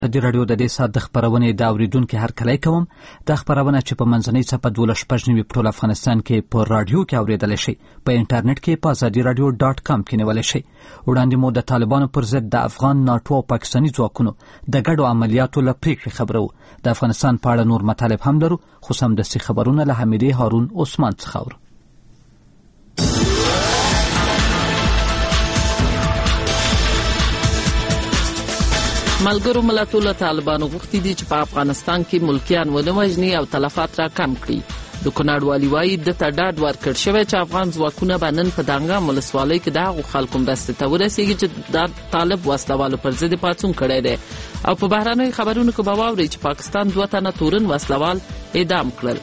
د رادیو د دې ساعت د خبرونې د اوریدونکو هرکلی کوم. د خبرونه چې په منځنۍ صفحه 12 په ټول افغانستان کې په رادیو کې اوریدل شي، په انټرنیټ کې په azadiradio.com کې نیول شي. وړاندې مو د طالبانو پر ضد د افغان ناټو او پاکستاني ځواکونو د ګډو عملیاتو له پریکړې خبرو. د افغانستان په اړه نور مطالب هم لرو، خو سمدستي خبرونه له حمیدې هارون عثمان څخه اورو. ملګرو ملتونو طالبانو غوښتي دي چې په افغانستان کې ملکیان ونه وژني او تلفات را کم کړي. د کونړ والي وایي د ډاډ ورکړ شوی چې افغان ځواکونه به نن په دانګام ولسوالۍ کې د هغو خلکو مرستې ته ورسېږي چې د طالب وسلوالو پر ضد پاڅون کړی دی. او په بهرنیو خبرونو کې به واورئ چې پاکستان 2 تنه تورن وسلوال اعدام کړل.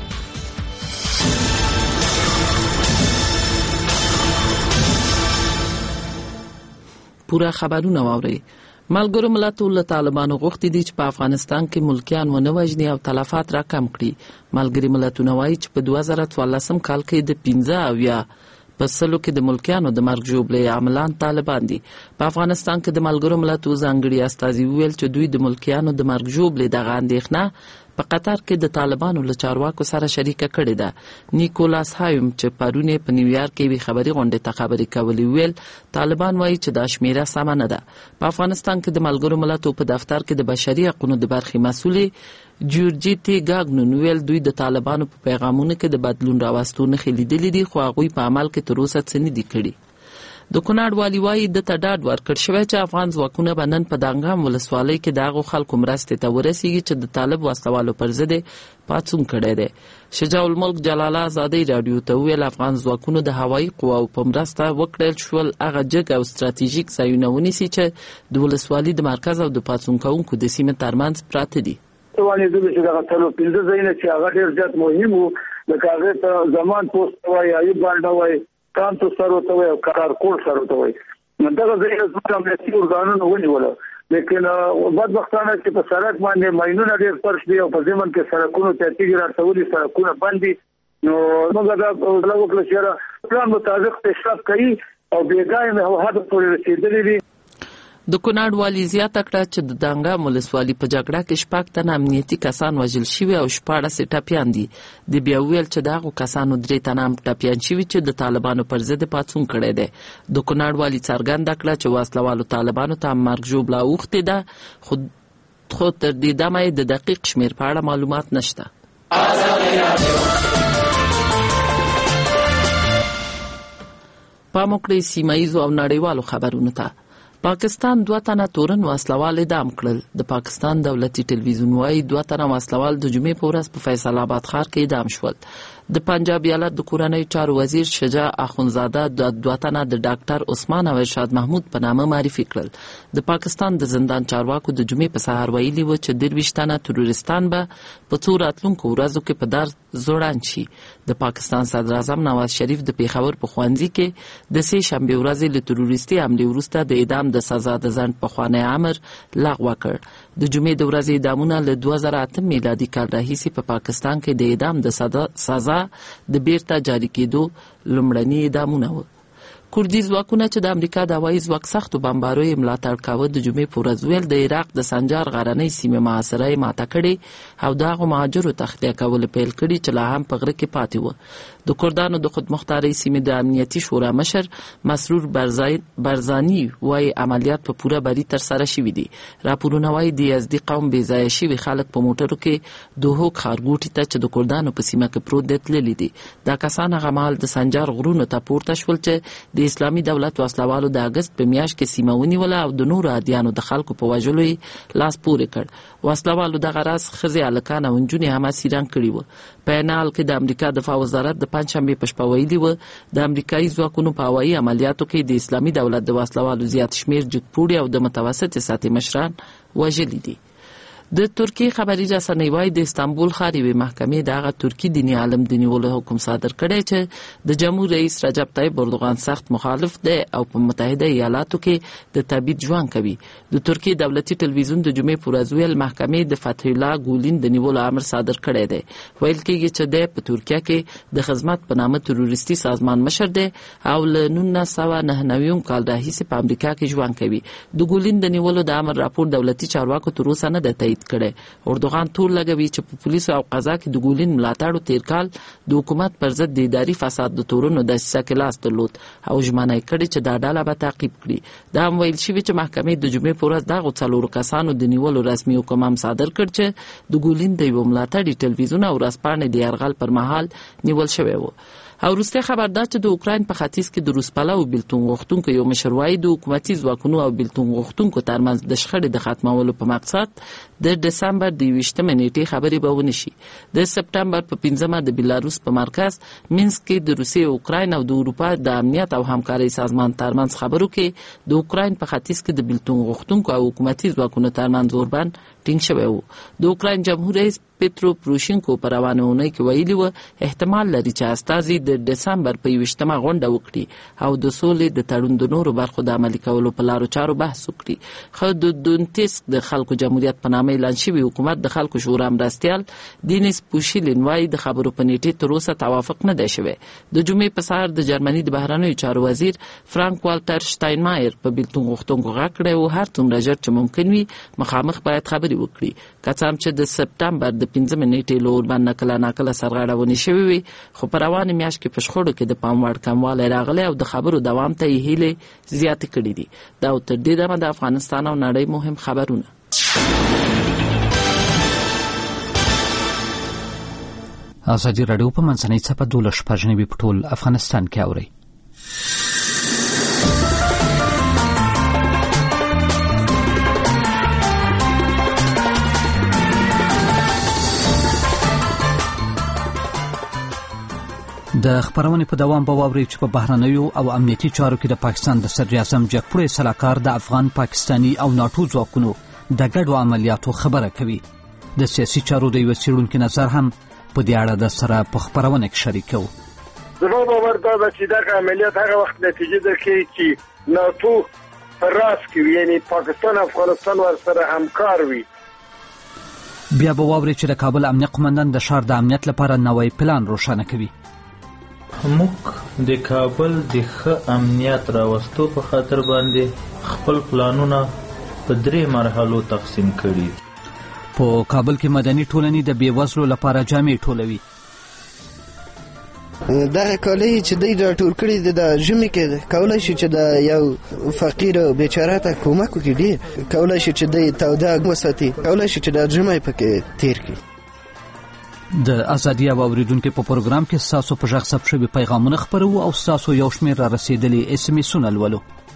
پورا خبرونه واورئ. ملګرو ملتونو طالبانو غوښتي دي چې په افغانستان کې ملکیان ونه وژني او تلفات را کم کړي. ملګري ملتونه وایي چې په 2014 کال کې د 15 په سلو کې د ملکیانو د مرګ ژوبلې عاملان طالبان دي. په افغانستان کې د ملګرو ملتونو ځانګړي استازي ویل چې دوی د ملکیانو د مرګ ژوبلې دغه اندېښنه په قطر کې د طالبانو له چارواکو سره شریکه کړې ده. نیکولاس هایم چې پرونه په نیویارک کې وی خبري غونډه ته خبري کولې ویل طالبان وایي چې دا شمیره سم نه ده. په افغانستان کې د ملګرو ملتونو په دفتر کې د بشري حقوقو د برخې مسؤلې جورجیټي گاګنون ویل دوی د طالبانو په پیغامونو کې د بدلون راوستو نه خلیدلې دي، خو هغه په عمل کې تر اوسه څه نه دي کړي. د کونړ والي وایي د ډاډ ورکړ شوی چې افغان ځواکونه به نن په دانګام ولسوالۍ کې د هغو خلکو مرستې ته ورسېږي چې د طالب وسلوالو پر ضد پاڅون کړی دی. شجاع الملک جلاله ازادۍ راډیو ته ویل افغان ځواکونو د هوایي قواو په مرسته وکړل شول هغه جګ او ستراتیژیک ځایونه ونیسي چې د ولسوالۍ د مرکز او د پاڅون کوونکو د سیمې ترمنځ پراته دي. توانې دوی چې دغه ټول 15 ځایونه چې هغه ډېر زیات مهم وو، لکه هغه ته زمان پوسټ وایي، ایوب باندې وایي، کانتو سره ته وایي او کارکول سره ته وایي. دغه ځایونه زموږ امنیتي ارګانونو ونیول، لیکن بدبختانه چې په سړک باندې ماینونه ډېر پرش دي او په ځمن کې سړکونو ته تیږي راټولي سړکونه بند دي. نو موږ دا وکړل چې پلان مطابق پیشرفت کوي او بیګای مه هدف پورې رسیدلې دي. د کونړ والي زیاته کړه چې د دانګام ولسوالۍ په جګړه کې 6 تنه امنیتي کسان وژل شوي او 14 ټپیان دي. د بیا ویل چې دغه کسانو 3 تنه ټپیان شوي چې د طالبانو پر ضد پاڅون کړی دی. د کونړ والي څرګنده کړه چې وسلوالو طالبانو ته مرګ ژوبله اوښتې ده، خو تر دې دمه د دقیق شمیر په اړه معلومات نشته. پام وکړئ سیمه ییزو او نړیوالو خبرونو ته. پاکستان 2 تنه تورن وسلوال اعدام کړل. د پاکستان دولتي ټلویزیون وایي 2 تنه وسلوال د جمعې په ورځ په فیصل آباد ښار کې اعدام شول. د پنجاب ایالت د کورنۍ چارو وزیر شجاع اخونزاده د 2 تنه د ډاکټر عثمان او ارشاد محمود په نامه معرفي کړل. د پاکستان د زندان چارواکو د جمعې په سهار ویلي و چې 23 تنه تروریستان به په څو راتلونکو ورځو کې په دار زوړند شي. د پاکستان صدر اعظم نواز شریف د پیښور په خوانځي کې د سې شنبه ورځې له تروریستي حملې وروسته د اعدام د سزا د ځنډ پخوانی امر لغوه کړ. د جمعې د ورځې اعدامونه له 2008 میلادي کال راهیسې په پاکستان کې د اعدام د سزا د بیرته جاری کېدو لومړني اعدامونه و. کوردي ځواکونه چې د امریکا د هوایي ځواک سختو بمباریو ملاتړ کاوه د جمعې په ورځ ویل د عراق د سنجار غرنۍ سیمې محاصره یې ماته کړې او د هغو مهاجرو تخلیه کول پیل کړي چې لا هم په غره کې پاتې وو. د کردانو د خودمختارۍ سیمې د امنیتي شورا مشر مسرور برزانی وایي عملیات په پوره بری تر سره شوي دي. راپورونه وایي د یزدي قوم بې ځایه شوي خلک په موټرو کې دوهوک ښارګوټي ته چې د کردانو په سیمه کې پروت دی تللي دي. دا کسان هغه مهال د سنجار غرونو ته پورته شول چې د اسلامي دولت وسلوالو د اګست په میاشت کې سیمه ونیوله او د نورو عادیانو د خلکو په وژلو یې لاس پورې کړ. وسلوالو دغه راز ښځې هلکان او نجونې هم اسیران کړي وو. په عین حال کې د امریکا دفاع وزارت د پنجشنبې په شپه ویلي و د امریکایي ځواکونو په هوایي عملیاتو کې د اسلامي دولت د وسلوالو زیات شمیر جګپوړي او د متوسطې سطحې مشران وژلي دي. د ترکی خبري رسنۍ وايي د استانبول ښار یوې محکمې دغه ترکی دیني عالم د نیولو حکم صادر کړی چې د جمهور رئیس رجب طیب اردوغان سخت مخالف دی او په متحده ایالاتو کې د تبعید ژوند کوي. د ترکی دولتي ټلویزیون د جمعې په ورځ ویل محکمې د فتح الله ګولین د نیولو امر صادر کړی دی. ویل کېږي چې د په ترکیه کې د خدمت په نامه تروریستي سازمان مشر دی او له 1999 کال راهیسې په امریکا کې ژوند کوي. د ګولین د نیولو د امر راپور دولتي چارواکو تر اوسه نه تایید کړي. اردوغان تور لګوي چې په پولیسو او قضا کې د ګولین ملاتړو تیر کال د حکومت پر ضد د اداري فساد د تورونو دسیسه کې لاس درلود او ژمنه یې کړې چې دا ډله به تعقیب کړي. دا هم ویل شوي چې محکمې د جمعې په ورځ دغو 4 کسانو د نیولو رسمي حکم هم صادر کړ چې د ګولین د یوه ملاتړي ټلویزیون او ورځپاڼې د یرغل پر مهال نیول شوی و. او وروسته خبر ده چې د اوکراین په ختیځ کې د روس پلوو بیلتون غوښتونکو یو مشر وايي د حکومتي ځواکونو او بیلتون غوښتونکو ترمنځ د شخړې د ختمولو په مقصد د دسمبر د 28 نیټې خبرې به ونشي. د سپټمبر په 15 د بلاروس په مرکز مینسک کې د روسیې، اوکراین او د اروپا د امنیت او همکارۍ سازمان ترمنځ خبرو کې د اوکراین په ختیځ کې د بیلتون غوښتونکو او حکومتي ځواکونو ترمنځ اوربند ټینګ شوی و. د اوکراین جمهور رئیس پیترو پروشینکو پر روانه اونۍ کې ویلي و احتمال لري چې استازي د دسمبر په 28مه غونډه وکړي او د سولې د تړون د نورو برخو د عملي کولو په لارو چارو بحث وکړي. خو د دونتسک د خلکو جمهوریت په نامه اعلان شوی حکومت د خلکو شورا مرستیال دینیس پوشیلین وايي د خبرو په نیټه تر اوسه توافق نه دی شوی. د جمعې په سهار د جرمني د بهرنیو چارو وزیر فرانک والټر شتاینمایر په بیلتون غوښتونکو غږ کړی او هر څومره ژر چې ممکن وي مخامخ باید خبرې وکړي. که څه هم چې د سپټمبر د 15 نیټې له اوربند نکله ناکله سرغړونې شوې وي، خو په روانه میاشت کې په شخړو کې د پام وړ کموالی راغلی او د خبرو دوام ته یې هیلې زیاتې کړي دي. دا تر دې دمه د افغانستان او نړۍ مهم خبرونه. ازادي راډیو په منځنۍ څپه 12 په ټول افغانستان کې اوري. د خبرونې په دوام به واورئ چې په بهرنیو او امنیتي چارو کې د پاکستان د صدر اعظم جګپوړی سلاکار د افغان، پاکستاني او ناټو ځواکونو د ګډو عملیاتو خبره کوي. د سیاسي چارو د یوه څېړونکي نظر هم په دې اړه د سره په خبرونه کې شریکو. زما باور دا ده چې دغه عملیات هغه وخت نتیجه درکوي چې ناټو په راس کې یعنی پاکستان افغانستان ورسره همکار وي. بیا به واورئ چې د کابل امنیه قومندان د ښار د امنیت لپاره نوی پلان روښانه کوي. موږ د کابل د ښه امنیت راوستو په خاطر باندې خپل پلانونه په 3 مرحلو تقسیم کړي. په کابل کې مدني ټولنې د بېوزلو لپاره جامې ټولوي. دغه کالي چې دوی راټول کړي د ژمي کې کولای شي چې د یو فقیر او بیچاره ته کومک وکړي. ډېر کولای شي چې دوی توده وساتي، کولای شي چې د ژمي پکې تیر کړي. د ازادي او اوریدونکو په پروګرام کې تاسو په ژغ ثبت شوي پیغامونه خپرو او تاسو یو شمېر را رسیدلي اس ام اسونه لولو.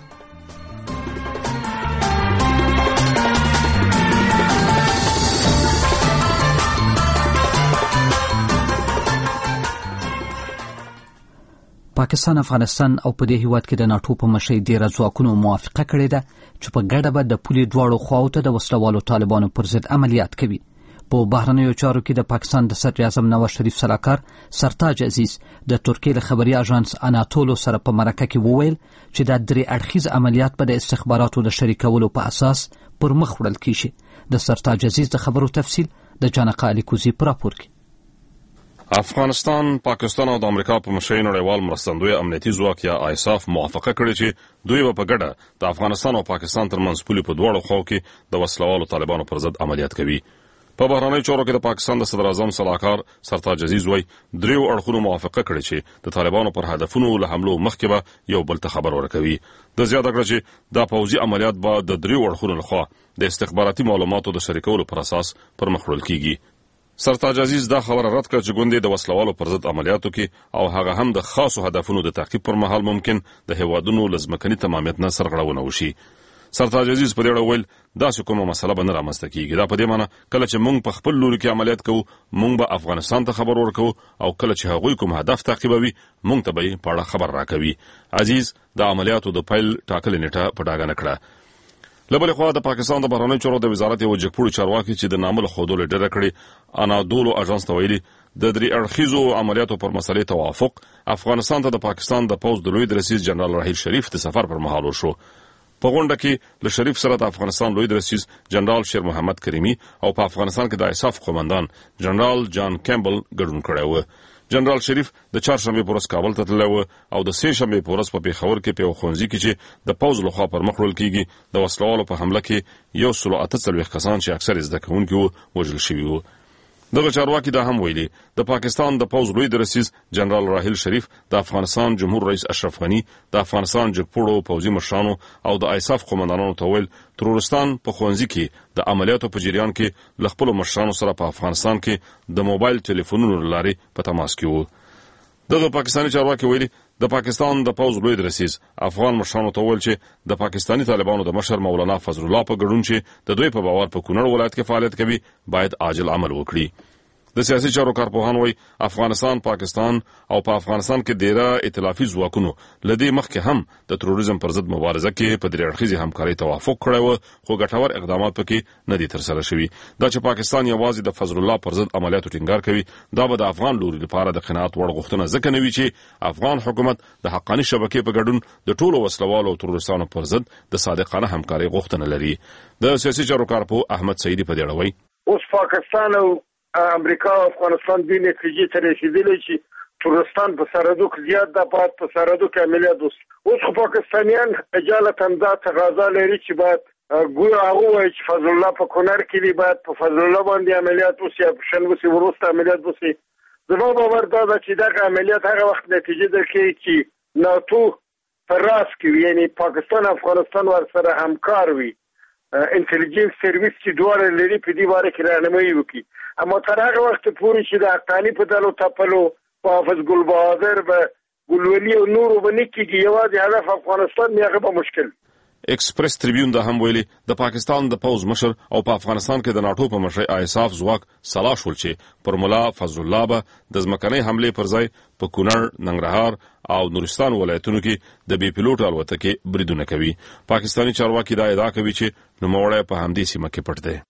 پاکستان، افغانستان او په دې هیواد کې د ناټو په مشرۍ ډېره ځواکونو موافقه کړې ده چې په ګډه به د پولې دواړو خواو ته د وسلوالو طالبانو پر ضد عملیات کوي. په بهرنیو چارو کې د پاکستان د صدر اعظم نواز شریف سلاکار سرتاج عزیز د ترکیې له خبري اژانس اناتولو سره په مرکه کې وویل چې دا 3 اړخیز عملیات به د استخباراتو د شریکولو په اساس پر مخ وړل کیږي. د سرتاج عزیز د خبرو تفصیل د جانقه علي کوزي پر راپور کې. افغانستان، پاکستان او د امریکا په مشرۍ نړیوال مرستندوی امنیتي ځواک یا آیساف موافقه کړې چې دوی په ګډه د افغانستان او پاکستان ترمنځ پولې په دواړو خواو کې د وسلوالو طالبانو پر ضد عملیات کوي. په بهرنیو چارو کې د پاکستان د صدر اعظم سلاکار سرتاج عزیز وايي 3 اړخونو موافقه کړې چې د طالبانو پر هدفونو له حملو مخکې به یو بل ته خبر ورکوي. د زیاته کړه چې دا پوځي عملیات به د 3 اړخونو لخوا د استخباراتي معلوماتو د شریکولو پر اساس پر مخ وړل کیږي. سرتاج عزیز دا خبره رد کړه چې ګوندې د وسلوالو پر ضد عملیاتو کې او هغه هم د خاصو هدفونو د تعقیب پر مهال ممکن د هیوادونو لزمکني تمامیت نه سرغړونه وشي. سرتاج عزیز په دې اړه ویل داسې کومه مسله به نه رامنځته کیږي. دا په دې معنی کله چې موږ په خپل لوري کې عملیات کوو موږ به افغانستان ته خبر ورکوو او کله چې هغوی کوم هدف تعقیبوي موږ ته به په اړه خبر راکوي. عزیز د عملیاتو د پیل ټاکلې نیټه په ډاګه نه کړه. لبل خو د پاکستان د بهرنیو چارو د وزارت یو جګپوړي چارواکي چې د نامل خودول ډېر کړي انادولو اژانس ته ویلي د درې اړخیزو عملیاتو پر مسلې توافق افغانستان ته د پاکستان د پوز د لوی رئیس جنرال راحیل شریف د سفر پر مهال وشو. په غونډه کې له شریف سره د افغانستان لوی رئیس جنرال شیر محمد کریمی او په افغانستان کې د ایساف قومندان جنرال جان کیمبل ګډون کړی و. جنرال شریف د چهارشنبه په ورځ کابل ته تللی و او د سه شنبه په ورځ په پیښور کې په خونځي کې چې د پوز لخوا پر مخ وړل کیږي د وسلوالو په حمله کې 138 کسان چې اکثر زده کوونکي وژل شوي وو. دغه چارواکي دا هم ویلي د پاکستان د پوز لوی رئیس جنرال راحیل شریف د افغانستان جمهور رئیس اشرف غنی د افغانستان جګپوړو پوځي مشرانو او د ایساف قومندانانو ته ویل ترورستان په خونځي کې د عملیاتو په جریان کې ل خپل مشرانو سره په افغانستان کې د موبایل ټلیفونونو لارې په تماس کې وو. دغه پاکستاني چارواکي ویلي د پاکستان د پوز لوی رئیس افغان مشرانو ته ویل چې د پاکستاني طالبانو د مشر مولانا فضل الله په ګډون چې د دوی په باور په کونړ ولایت کې فعالیت کوي باید عاجل عمل وکړي. د سیاسي چارو کارپوهان وایي افغانستان پاکستان او په افغانستان کې ډیره ائتلافي ځواکونو لدی مخکې هم د تروریزم پر ضد مبارزه کې په درې اړخیزه همکاري توافق کړی و خو ګټور اقدامات پکې نه دي ترسره شوي. دا چې پاکستان یوازې د فضل الله پر ضد عملیاتو ټینګار کوي دا به د افغان لوري لپاره د قناعت وړ غوښتنه ځکه نه وي چې افغان حکومت د حقاني شبکې په ګډون د ټولو وسلوالو او تروریستانو پر ضد د صادقانه همکاري غوښتنه لري. د سیاسي چارو کارپوه احمد سعیدی په دې اړه وایي اوس پاکستان او امریکا او افغانستان د نتیجې ته رسیدلي چې ترورستان په سرحدو کې زیات د بعد په سرحدو کې عملیات اوس خو پاکستانیان اجالتا دا تقاضا لري چې باید ګویا هغه وایي چې فضل الله په کونړ کې دی باید په فضل الله باندې عملیات وشي په شنبه وروسته عملیات وشي. زما باور دا ده چې دغه عملیات هغه وخت نتیجه درکوي چې ناتو پر راس کې یعنی پاکستان افغانستان ورسره همکار وي انټيليجنس سرویس چې دوه لري په دې باره کې راهنمایي وکړي. اما تر هغه وخت پورې چې د حقاني په دلو تپلو په حافظ ګل بهادر به ګلولي او نورو باندې کې یوازې هدف افغانستان یې به مشکل. ایکسپریس تریبیون دا هم ویلي د پاکستان د پوز مشر او په افغانستان کې د ناټو په مشر ایساف ځواک سلا شول چې پر مولا فضل الله به د ځمکنۍ حملې پر ځای په کونړ ننګرهار او نورستان ولایتونو کې د بي پيلوټ الوتکې بریدونه کوي. پاکستاني چارواکي دا ادعا کوي چې نوموړی په همدې سیمه کې پټ دی.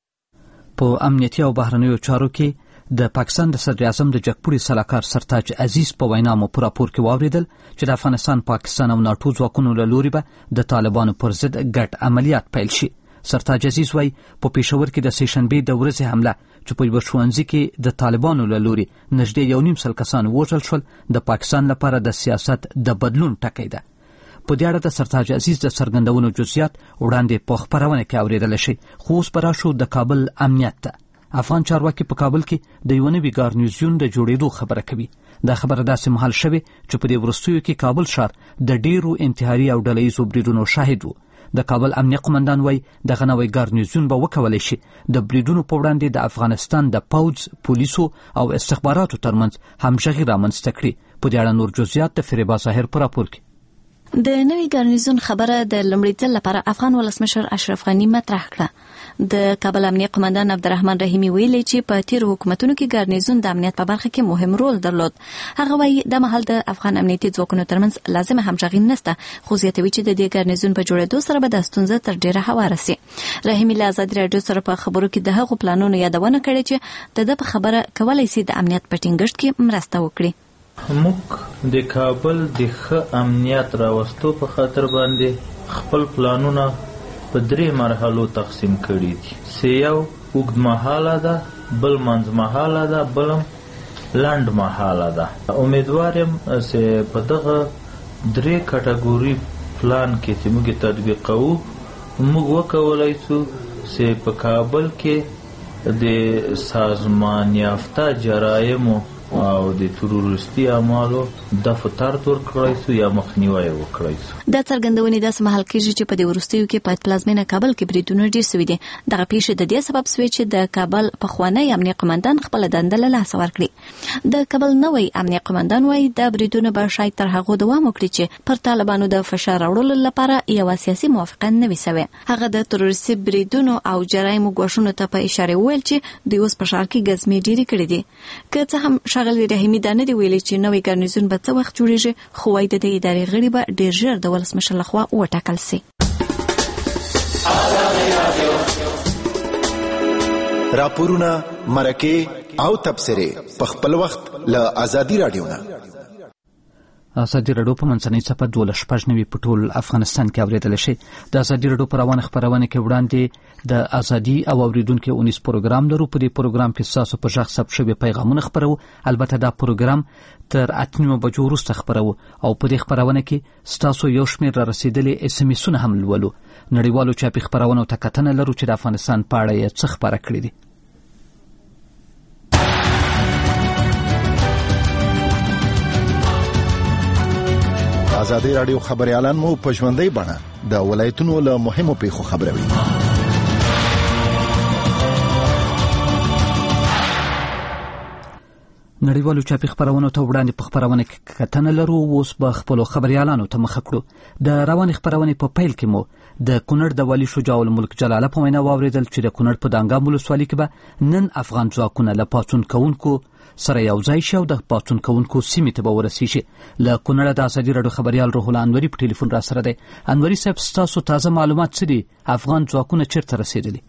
په امنیتي او بهرنیو چارو کې د پاکستان د صدر اعظم د جګپوړي سلاکار سرتاج عزیز په وینا مو پر راپور کې واوریدل چې د افغانستان پاکستان او ناټو ځواکونو له لوري به د طالبانو پر ضد ګډ عملیات پیل شي. سرتاج عزیز وايي په پېښور کې د سه شنبې د ورځې حمله چې په یو ښوونځي کې د طالبانو له لوري نږدې 1.5 کسان وژل شول د پاکستان لپاره د سیاست د بدلون ټکی ده. په دې اړه د سرتاج عزیز د څرګندونو جزئیات وړاندې په خبرونه کې اوریدل شي. خو اوس پر راشو د کابل امنیت ته. افغان چارواکي په کابل کې د یو نوي ګارنیزیون د جوړېدو خبره کوي. دا خبره داسې مهال شوه چې په دې وروستیو کې کابل ښار د ډیرو انتحاري او ډلهییزو بریدونو شاهد و. د کابل امنیه قومندان وایي دغه نوی ګارنیزیون به وکولی شي د بریدونو په وړاندې د افغانستان د پوځ پولیسو او استخباراتو ترمنځ همغږي رامنځته کړي. په دې اړه نور جزئیات د فریبا ظاهر په راپور کې. د نوي ګارنیزون خبره د لومړي ځل لپاره افغان ولسمشر اشرف غنی مطرح کړه. د کابل امنیه قومندان عبدالرحمن رحیمی ویلي چې په تیر حکومتونو کې ګارنیزون د امنیت په برخه کې مهم رول درلود. هغه وایي د مهال د افغان امنیتي ځواکونو ترمنځ لازمه همغږي نشته خو زیاتوي چې د دې ګارنیزون په جوړېدو سره به د ستونزه تر ډیره هواره سي. رحیمی له آزادي راډیو سره په خبرو کې د هغو پلانونو یادونه کړې چې د په خبره کولای شي د امنیت په ټینګښت کې مرسته وکړي. موږ د کابل د ښه امنیت راوستو په خاطر باندې خپل پلانونه په 3 مرحلو تقسیم کړي دي. یو اوږدمهاله ده، بل منځمهاله ده، بل لنډ مهاله ده. امیدوار یم چې په دغه 3 کټګوري پلان کې چې موږ تطبیقوو موږ وکولای شو چې په کابل کې د سازمان یافته جرایمو او د تروریستي اعمالو د فتر تور کړای سو یا مخنیوي وکړای سو. د څرګندونې د سمحل کېږي چې په دې ورستیو کې په پلازمینه کابل کې بریدونه ډېر شوي دي. دغه پیښه د دې سبب شوې چې د کابل پخوانی امنیه قومندان خپل دنده له لاسه ورکړي. د کابل نوی امنیه قومندان وایي د بریدونه به شاید تر هغه دوام وکړي چې پر طالبانو د فشار راوړلو لپاره یو سیاسي موافقه نه وي شوې. هغه د تروریستي بریدونو او جرایمو ګواښونو ته په اشاره ویل چې د اوس په ښار کې ګزمې ډېرې کړې دي. که څه هم ښاغلي رحیمي دا نه دی ویلي چې نوی ګارنیزون به څه وخت جوړیږي خو وايي د دې ادارې غړي به ډېر ژر د ولسمشر لخوا وټاکل شي. راپورونه، مرکه او تبصره په خپل وخت له ازادي رادیو نه. ازادي رادیو په منځنۍ صفحه 12 په ټول افغانستان کې اوریدل شي. د ازادي رادیو په روانه خبرونه کې وړاندې د ازادي او اوریدونکو 19 پروګرام لرو. په دې پروګرام کې تاسو په ژغ ثبت شوی پیغامونه خبرو. البته دا پروګرام تر 8 بجو وروسته خبرو او په دې خبرونه کې تاسو یو شمېر را رسیدلې اس ام اسونه هم لولو. نړیوالو چاپی خبرونه ته کتنه لرو چې د افغانستان په اړه یې څه خبره کړې دي. ازادي رادیو خبريالان مو په ژوندۍ بڼه د ولایتونو له مهمو پیښو خبروي. نړیوالو چاپی خبرونو ته وړاندې په خبرونه کې کتنه لرو. اوس به خپل خبريالانو ته مخ کړو. د روان خبرونه په پیل کې مو د کونړ د والي شجاع الملک جلاله په وینا واوریدل چې د کونړ په دانګام ولسوالۍ کې به نن افغان ځواکونه له پاڅون کوونکو سره یو ځای شي او د پاڅون کوونکو سیمې ته به ورسیږي. له کونړ د ازادي رادیو خبريال روح الله انوري په ټلیفون را سره دی. انوري صاحب، تاسو تازه معلومات څه دي؟ افغان ځواکونه چیرته رسیدلي؟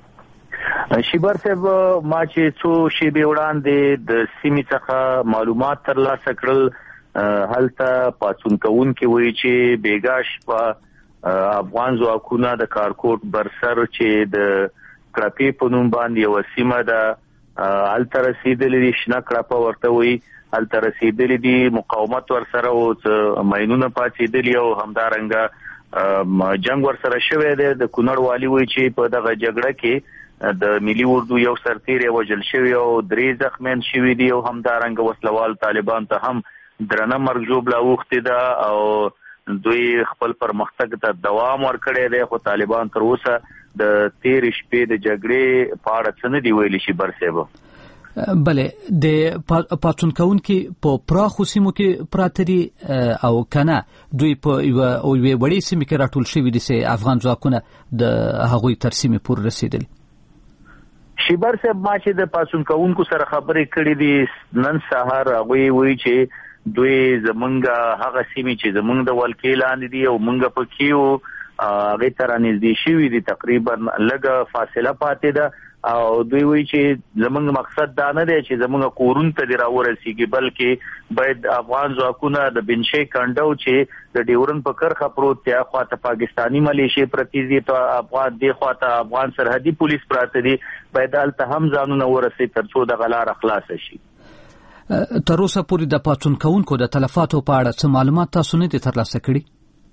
شیبر صاحب، ما چې څو شیبې وړاندې د سیمې څخه معلومات ترلاسه کړل، هلته پاڅون کوونکي وایي چې بیګاش په افغان ځواکونه د کارکوټ برسر چې د کړپې په نوم باندې یو سیمه ده هلته رسیدلي دي. شنه کړپه ورته وایي، هلته رسیدلي دي. مقاومت ورسره او ماینونه پاتېدلي او همدارنګه جنگ ورسره شوی دی. د کونړ والي وایي چې په دغه جګړه کې د ملي اردو یو سرتیر وژل شوی او 3 زخمیان شوي دي او همدارنګه وسلوال طالبان ته هم درنه مرګ ژوبله اوښتې ده او دوی خپل پرمختګ ته دوام ورکړی دی. خو طالبان تر اوسه د 13 شپې د جګړې په اړه څه نه دی ویلي. شي برسېبه بلې د پاڅون کوونکي په پراخو سیمو کې پراته دي او کنه دوی په یو وړې سیمه کې راټول شوي دي چې افغان ځواکونه د هغوی تر سیمې پورې رسیدلي. شیبر صاحب، ما چې د پاڅون کوونکو سره خبرې کړې دي نن سهار، هغوی وایي چې دوی زمونږ هغه سیمې چې زمونږ د ولکې لاندې دي او مونږ پکې یو هغې ته رانږدې شوي دي، تقریبا لږه فاصله پاتې ده او دوی وایي چې زمونږ مقصد دا نه دی چې زمونږ کورونو ته دې راورسېږي، بلکې باید افغان ځواکونه د بنشي کنډو چې د ډیورن په کرښه پروت دی، خواته پاکستاني ملیشې پرتې دي، ته افغان دی خواته افغان سرحدي پولیس پراته دي، باید هلته هم ځانونه ورسي تر څو دغه لاره خلاصه شي. تر اوسه پورې د پاڅون کوونکو د تلفاتو په اړه څه معلومات تاسو نه دي ترلاسه کړي؟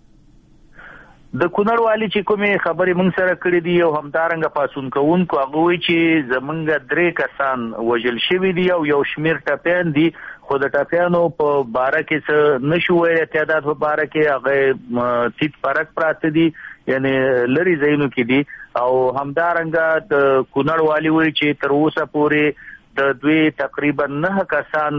د کونړ والي چې کومې خبرې موږ سره کړې دي او همدارنګه پاڅون کوونکو هغه وایي چې زمونږ 3 کسان وژل شوي دي او یو شمېر ټپیان دي، خو د ټپیانو په باره کې څه نشو ویلی. تعداد په باره کې هغه تیت پرک پراته دي، یعنی لري ځایونو کې دي. او همدارنګه د کونړ والي وایي چې تر اوسه پورې د دوی تقریبا 9 کسان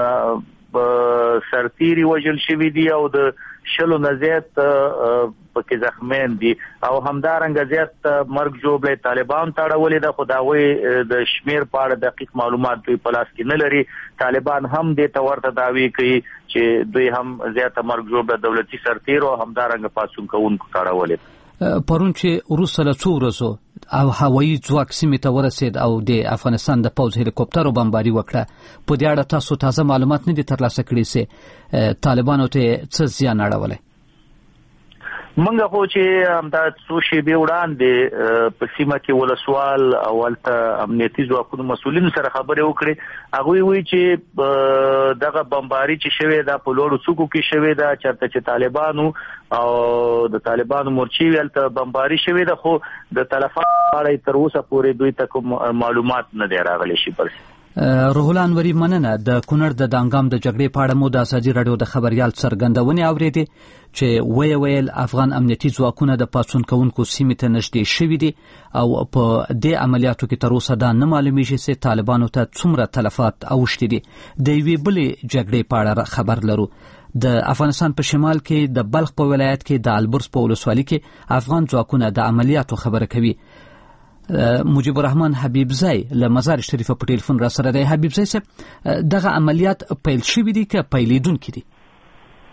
سرتیری وژل شوي دي او د 20 نه زیات پکې زخمیان دي او همدارنګه زیات مرګ ژوبله طالبان ته اړولې ده. خو د هغوی د شمیر په اړه دقیق معلومات دوی په لاس کې نه لري. طالبان هم دې ته ورته دعوی کوي چې دوی هم زیاته مرګ ژوبله دولتي سرتیر او همدارنګه پاڅون کوونکو ته اړولې. پرون چې وروسته له څو ورځو او هوایي ځواک سیمې ته ورسېد او د افغانستان د پوځ هلیکوپټرو بمباري وکړه، په دې اړه تاسو تازه معلومات نه دي ترلاسه کړي چې طالبانو ته څه زیان اړولی؟ منګه خو چې همدا څو شیبې وړاندې په سیمه کې ولسوال او هلته امنیتي ځواکونو مسؤلینو سره خبرې وکړې. هغوی وایي چې دغه بمباري چې شوې ده په لوړو څوکو کې شوې ده، چېرته چې طالبانو او د طالبانو مورچې هلته بمباري شوې ده، خو د تلفات په اړه تر اوسه پورې دوی ته کوم معلومات نه دی راغلی. شي پر روح الله انوري، مننه. د کونړ د دانګام د جګړې په اړه مو د ازادي رادیو د خبريال څرګندونې اوریدې چې ویل افغان امنیتي ځواکونه د پاڅون کوونکو سیمې ته نږدې شوي دي او په دې عملیاتو کې تر اوسه دا نه معلومیږي چې طالبانو ته څومره تلفات اوښتي دي. د یوې بلې جګړې په اړه خبر لرو. د افغانستان په شمال کې د بلخ په ولایت کې د البرز په ولسوالۍ کې افغان ځواکونه د عملیاتو خبره کوي. مجيب الرحمن حبیبزی له مزار شریف په ټلیفون را سره دی. حبیبزی صاحب، دغه عملیات پیل شوي دي که پیلېدونکي دي؟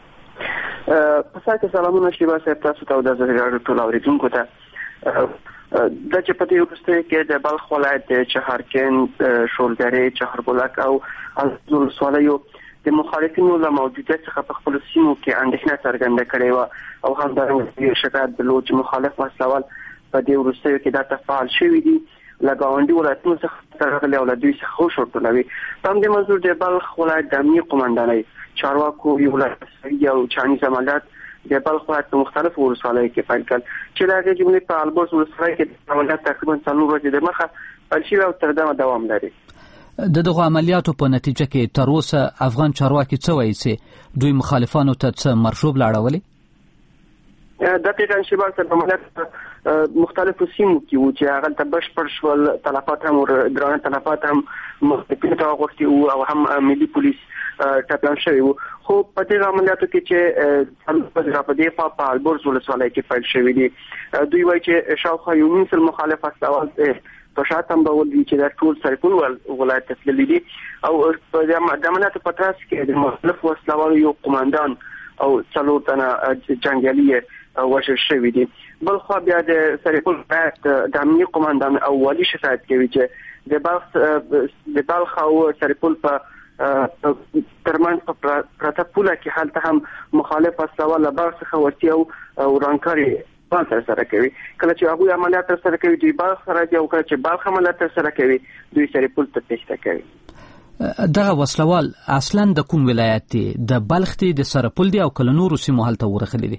پسا کې سلامونه شیبا صاحب، تاسو ته او د ازادي رادیو ټول اورېدونکو ته. د چې په دې وروسته کې د بلخ ولایت د چهارکند شولګری چهاربولک او ولسوالیو د مخالفینو له موجودیت څخه په خپل سیمو کې اندېښنه څرګنده کړې و او همدارنګه شکایت درلود چې مخالف وسلوال په دې وروسته کې دا تفعال شوی دي لګاونډي ولایتونو څخه ترغلي او دوی څخه خو شورتلوي تم د منظور د بلخ ولایت د امنیت قومندانۍ چارواکو یو ولایت او چانیز عملیات د بلخ ولایت په مختلفو ولسوالیو کې پیل کړل چې د هغې جملې په البرز ولسوالۍ کې عملیات تقریبا 4 ورځې د مخه پیل شوي او تر دمه دوام لري. د دغه عملیاتو په نتیجه کې تر اوسه افغان چارواکي څه وایي چې دوی مخالفانو ته څه مرشوب لاړولي؟ دقیقاً شیبار صاحب عملیات مختلفو سیمو کې وو چې هغه ته بشپړ شول تلفات هم درانه تلفات هم مخالفینو ته وغوښتي وو او هم ملي پولیس ټاپیان شوي وو خو په دې عملیاتو کې چې په دې په البرز ولسوالۍ کې پیل شوي دي دوی وایي چې شاوخوا 1 مخالف استوال په شاتم به ولدي چې د ټول سرپل ولایت تسلیلي دي او په دې عملیاتو په ترڅ کې د مختلف وسلوالو یو قومندان او 4 تنه جنگیالي وژل شوي دي. بل خو بیا د سرپل ولایت د امنیت قومندان او والي شکایت کوي چې د بلخ او سرپل په ترمنځ په پرته پوله کې هلته هم مخالف وسلوال له بلخ څخه ورتي او ورانکاري سره کوي کله چې هغه عملیات سره کوي دوی بلخ سره دی او کله چې بلخ عملیات سره کوي دوی سرپل ته تشته کوي. دغه وسلوال اصلا د کوم ولایت دی؟ د بلخ دی، د سرپل دی او کله نورو سیمو هلته ورغلي دي؟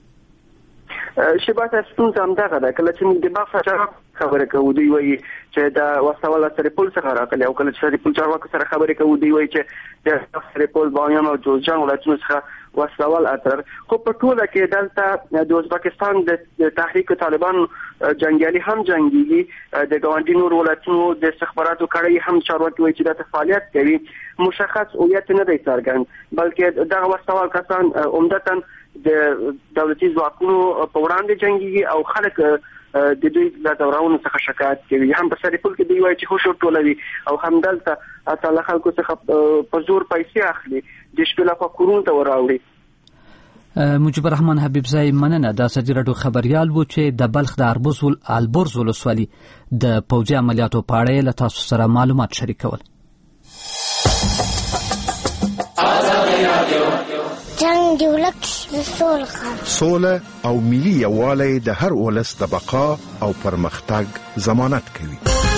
شبات ستونزه هم دغه ده کله چې موږ د بلخ خبره کوو دوی وایي چې د وسلوال سرپل څخه راغلي او کله چې سرپل چارواکو سره خبرې کوو دوی وایي چې د سرپل بامیان او جوزجان ولایتونو څخه وسلوال اتر خو په ټوله کې دلته د ازبکستان د تحریک طالبان جنگیالي هم جنگيږي د ګاونډي نور ولایتونو د استخباراتو کړي هم چارواکي وایي چې د فعالیت کوي مشخص هویت نه دی څرګند بلکې دغه وسلوال کسان عمدتاً د دولتي ځواکونو په وړاندې جنگيږي او خلک د دوی د دورانو څخه شکایت کوي هم په سرپل کې دوی وایي چې خوشو ټولوي او هم دلته اته خلکو څخه په زور پیسې اخلي د شپې لخوا کورونو ته وراوړي. مجيب الرحمن حبیبزی مننه د ازادي راډیو خبريال وو چې د بلخ د البرز ولسوالۍ د پوځي عملیاتو په اړه له تاسو سره معلومات شریکول. جنگ دی ولک سوله او ملي یووالی د هر ولس د بقا او پرمختګ ضمانت کوي.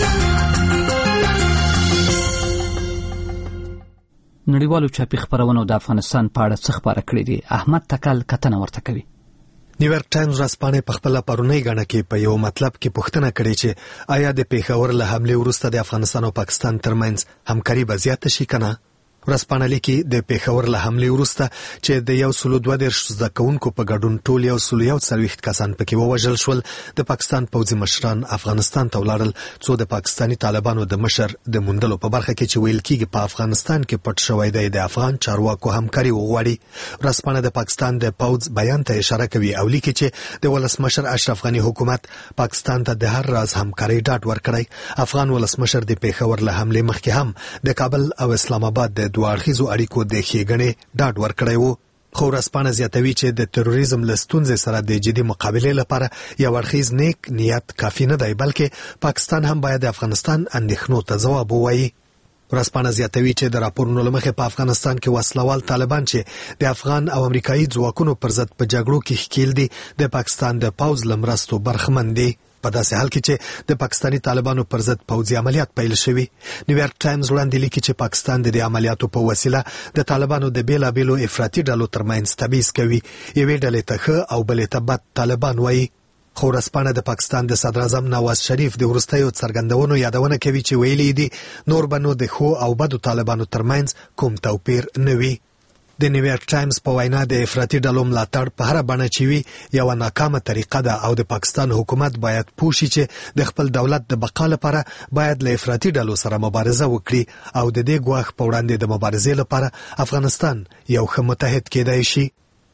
نړیوالو چاپی خبرونو د افغانستان په اړه څه خبره کړې دي؟ احمد تکل کتنه ورته کوي. نیویارک ټایمز ورځپاڼې په خپل پرونی غاڼه کې په یو مطلب کې پوښتنه کړې چې آیا د پیښور له حمله وروسته د افغانستان او پاکستان ترمنځ همکاري به زیاته شي کنه؟ ورځپاڼه لیکي د پیښور له حمله وروسته چې د 122 زده کوونکو په ګډون ټول 140 کسان پکې ووژل شول د پاکستان پوځي مشران افغانستان ته ولاړل څو د پاکستاني طالبانو د مشر د موندلو په برخه کې چې ویل کېږي په افغانستان کې پټ شوی دی د افغان چارواکو همکاري وغواړي. ورځپاڼه د پاکستان د پوځ بیان ته اشاره کوي او لیکي چې د ولسمشر اشرف غنی حکومت پاکستان ته د هر راز همکاري ډاډ ورکړی. افغان ولسمشر د پیښور له حمله مخکې هم د کابل او اسلام آباد د دوه اړخیزو اړیکو د ښېګڼې ډاډ ورکړی وو. خو ورځپاڼه زیاتوي چې د تروریزم له ستونزې سره د جدي مقابلې لپاره یو اړخیز نیک نیت کافي نه دی بلکې پاکستان هم باید د افغانستان اندېښنو ته ځواب ووایي. ورځپاڼه زیاتوي چې د راپورونو له مخې په افغانستان کې وسلوال طالبان چې د افغان او امریکایي ځواکونو پر ضد په جګړو کې ښکیل دي د پاکستان د پوځ له مرستو برخمن دي. په داسې حال کې چې د پاکستاني طالبانو پر ضد پوځي عملیات پیل شوي. نیویارک ټایمز وړاندې لیکي چې پاکستان د عملیاتو په وسیله د طالبانو د بیلابیلو افراطي ډلو ترمنځ تبعیض کوي. یوې ډلې ته ښه او بلې ته بد طالبان وایي. خو ورځپاڼه د پاکستان د صدر اعظم نواز شریف د وروستیو څرګندونو یادونه کوي چې ویلي دي نور به نو د ښو او بدو طالبانو ترمنځ کوم توپیر نه وي. د نیویارک ټایمز په وینا د افراطي ډلو ملاتړ په هر بڼه چې وي یو ناکامه طریقه ده او د پاکستان حکومت باید پوه شي چې د خپل دولت د بقا لپاره باید له افراطي ډلو سره مبارزه وکړي او د دې ګواښ په وړاندې د مبارزې لپاره افغانستان یو ښه متحد کېدای شي.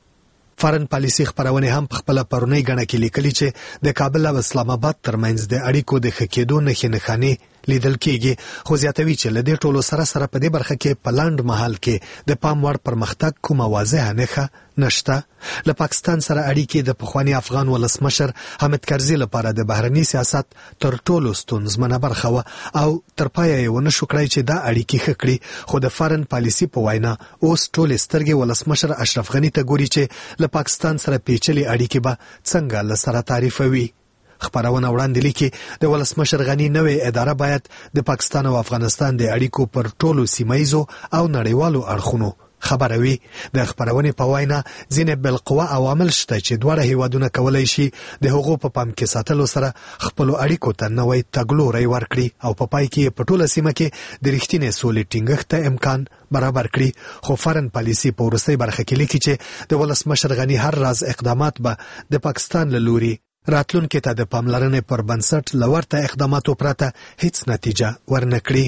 فارن پالیسي خبرونه هم په خپل پرونی غاڼه کې لیکلي چې د کابل او اسلام آباد ترمنځ د اړیکو د ښه کېدو نښې لیدل کېږي، خو زیاتوي چې له دې ټولو سره په دې برخه کې په لاند مهال کې د پام وړ پرمختګ کومه واضحه نښه نشته. له پاکستان سره اړیکې د پخوانی افغان ولسمشر حامد کرزي لپاره د بهرني سیاست تر ټولو ستونزمنه برخه و او تر پایه یې ونه شو کړی چې دا اړیکې ښه کړي. خو د فارن پالیسي په وینا اوس ټولې سترګې ولسمشر اشرف غني ته ګوري چې له پاکستان سره پیچلې اړیکې به څنګه له سره تعریفوي. خبرونه وړاندې لیکي د ولسمشر غني نوې اداره باید د پاکستان او افغانستان د اړیکو پر ټولو سیمایزو او نړیوالو اړخونو خبروي. د خبرونې په وینا ځینې بالقوه عوامل شته چې دواړه هیوادونه کولای شي د هغو په پام کې ساتلو سره خپلو اړیکو ته نوی تګلوری ورکړي او په پای کې په ټوله سیمه کې د رښتینې سولې ټینګښت ته امکان برابر کړي. خو فارن پالیسي په وروستۍ برخه کې لیکي چې د ولسمشر غني هر راز اقدامات به د پاکستان له لوري راتلونکي ته د پاملرنې پر بنسټ له ورته اقداماتو پرته هیڅ نتیجه ورنکړي.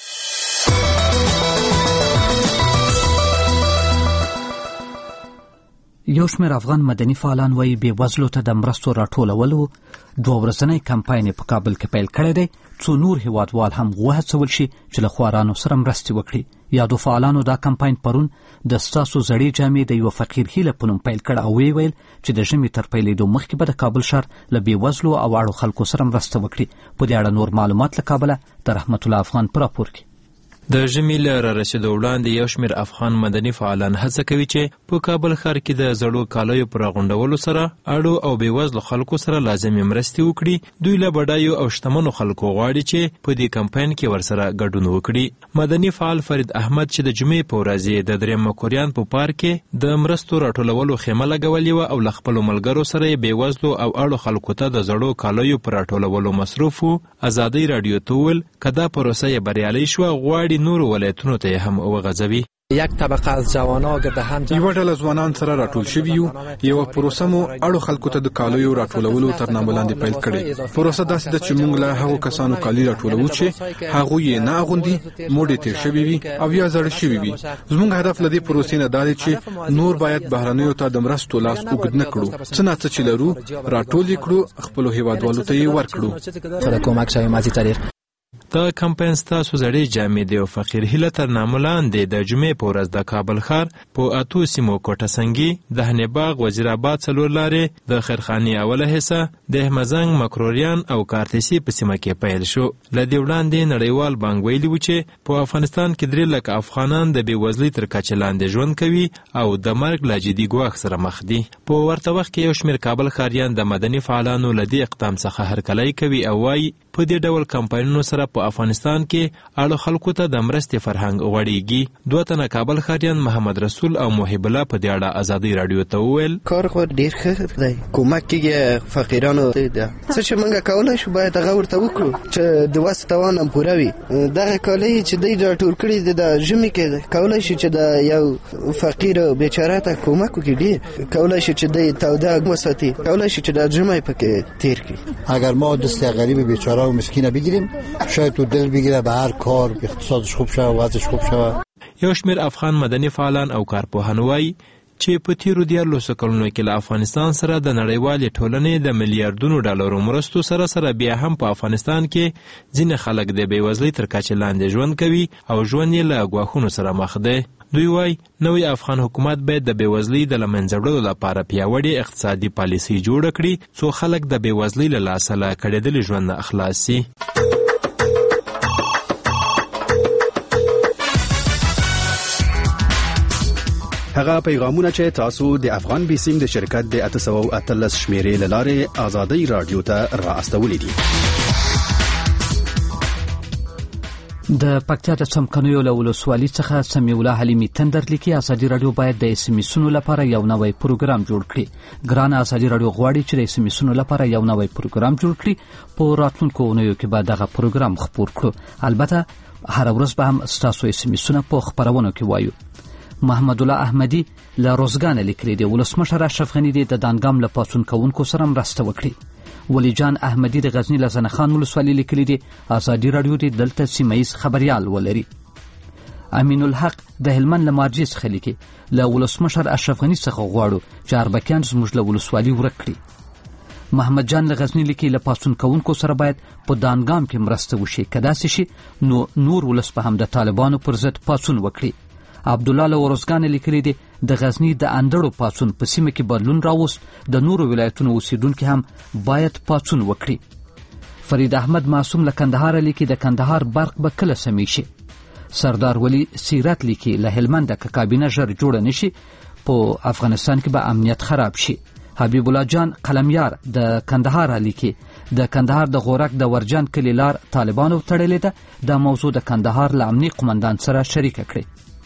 یو شمېر افغان مدني فعالان وایي بېوزلو ته د مرستو راټولولو 2 ورځنی کمپاین په کابل کې پیل کړی دی، څو نور هیوادوال هم وهڅول شي چې له خوارانو سره مرستې وکړي. یادو فعالانو دا کمپاین پرون د ستاسو زړې جامې د یو فقیر هیله په نوم پیل کړ او ویل چې د ژمي تر پیلېدو مخکې به د کابل ښار له بېوزلو او اړو خلکو سره مرسته وکړي. په دې اړه نور معلومات له کابله د رحمت الله افغان په راپور کې. د ژمي له رارسېدو وړاندې یو شمېر افغان مدني فعالان هڅه کوي چې په کابل ښار کې د زړو کالیو پر راغونډولو سره اړو او بېوزلو خلکو سره لازمي مرستې وکړي. دوی له بډایو او شتمنو خلکو غواړي چې په دې کمپاین کې ورسره ګډون وکړي. مدني فعال فرید احمد چې د جمعې په ورځ د درېیم کوریان په پارک کې د مرستو راټولولو خیمه لګولې وه او له خپلو ملګرو سره یې بېوزلو او اړو خلکو ته د زړو کالیو پر راټولولو مصروف و. ازادۍ راډیو ته وویل که دا پروسه یې بریالۍ شوه غواړي نورو ولایتونو ته هم وغځوي. یک طبقه از جوانان گرد هم یو ډله ځوانان سره راټول شوي یو پروسه مو اړو خلکو ته د کالیو راټولولو تر نامه لاندې پیل کړې. پروسه داسې ده چې موږ له هغو کسانو کالي راټولوو چې هغوی یې نه اغوندي، موډې تېر شوي وي او یا زاړه شوي وي. زموږ هدف له دې پروسې نه دا دی چې نور باید بهرنیو ته د مرستو لاس اوږد نه کړو، څه نه څه چې لرو راټول یې کړو، خپلو هیوادوالو ته یې ورکړو. دا کمپاین ستاسو زړې جامې د یو فقیر هیله تر نامه لاندې د جمعې په ورځ د کابل ښار په 8 سیمو کوټه سنګي، دهنې باغ، وزیرآباد 4 لارې، د خیرخانې اوله حصه، د احمدزنګ، مکروریان او کارتسي په سیمه کې پیل شو. له دې وړاندې نړیوال بانک ویلي و چې په افغانستان کې 3 لکه افغانان د بېوزلۍ تر کچې لاندې ژوند کوي او د مرګ له جدي ګواښ سره مخ دي. په ورته وخت کې یو شمېر کابل ښاریان د مدني فعالانو له دې اقدام څخه هرکلی کوي او وایي په دې ډول کمپاینونو سره په افغانستان کې اړو خلکو ته د مرستې فرهنګ غوړېږي. 2 تنه کابل ښاریان محمد رسول او محب الله په دې اړه ازادۍ راډیو ته وویل کار خو ډېر ښه دی، کومک کېږي فقیرانو ته. څه چې موږ کولی شو باید هغه ورته وکړو چې د وس توان هم پوره وي. دغه کالي چې دوی راټول کړي دي د ژمي کې کولی شي چې د یو فقیر بیچاره ته کومک وکړي، ډېر کولی شي چې دوی توده وساتي، کولی شي چې د ژمي پکې تیر کړي. اگر ما دست غریب بیچاره و مسکین بگیریم شاید تو دل بگیره به هر کار اقتصادش خوب شوه، وضعش خوب شوه. یو شمېر افغان مدني فعالان او کارپوهان وایي چې په تیرو 14 کلونو کې له افغانستان سره د نړیوالې ټولنې د میلیارډونو ډالرو مرستو سره بیا هم په افغانستان کې ځینې خلک د بېوزلۍ تر کچې لاندې ژوند کوي او ژوند یې له ګواښونو سره مخ دی. دوی وایي نوی افغان حکومت باید د بېوزلۍ د له منځه وړلو لپاره پیاوړې اقتصادي پالیسۍ جوړه کړي څو خلک د بېوزلۍ له لاسه له کړېدلي ژوند نه خلاص شي. هغه پیغامونه چې تاسو د افغان بیسیم د شرکت د 813 شمیرې له لارې ازادۍ رادیو ته را استولې دي. د پکتیا د څمکنیو له ولسوالۍ څخه سمیع الله حلیمي تندر لیکي ازادي رادیو باید د SMS-ونو لپاره یو نوی پروګرام جوړ کړي. ګران ازادي رادیو غواړي چې د SMS-ونو لپاره یو نوی پروګرام جوړ کړي. په راتلونکو اونیو کې به دغه پروګرام خپور کړو. البته هر ورځ به هم ستاسو SMS-ونه په خبرونو کې وایو. محمد الله احمدي له روزګان لیکلي دی ولسمشر اشرف غني د دانګام له پاتون کوونکو سره مرسته وکړي. ولی جان احمدي د غزنی له زنخان ولسوالۍ لیکلي دی ازادي رادیو د دلته سیمایي خبريال ولري. امین الحق د هلمند له مارجې څخه لیکي له ولسمشر اشرف غني څخه غواړو چې اربکیان زموږ له ولسوالۍ ورک کړي. محمد جان له غزنی لیکي له پاڅون کوونکو سره باید په دانګام کې مرسته وشي، که داسې شي نو نور ولس به هم د طالبانو پر ضد پاڅون وکړي. عبدالله له ورزګان لیکلي دی د غزنی د اندړو پاڅون په سیمه کې بدلون راوست، د نورو ولایتونو اوسیدونکي هم باید پاڅون وکړي. فرید احمد معصوم له کندهار لیکي د کندهار برق به کله سمی شي. سردار ولی سیرت لیکي له هلمند که کابینه ژر جوړه نشي په افغانستان کې به امنیت خراب شي. حبیب الله جان قلمیار د کندهار لیکي د کندهار د غورک د ورجان کلی لار طالبانو تړلې ده، دا موضوع د کندهار له امنیه قومندان سره شریکه کړي.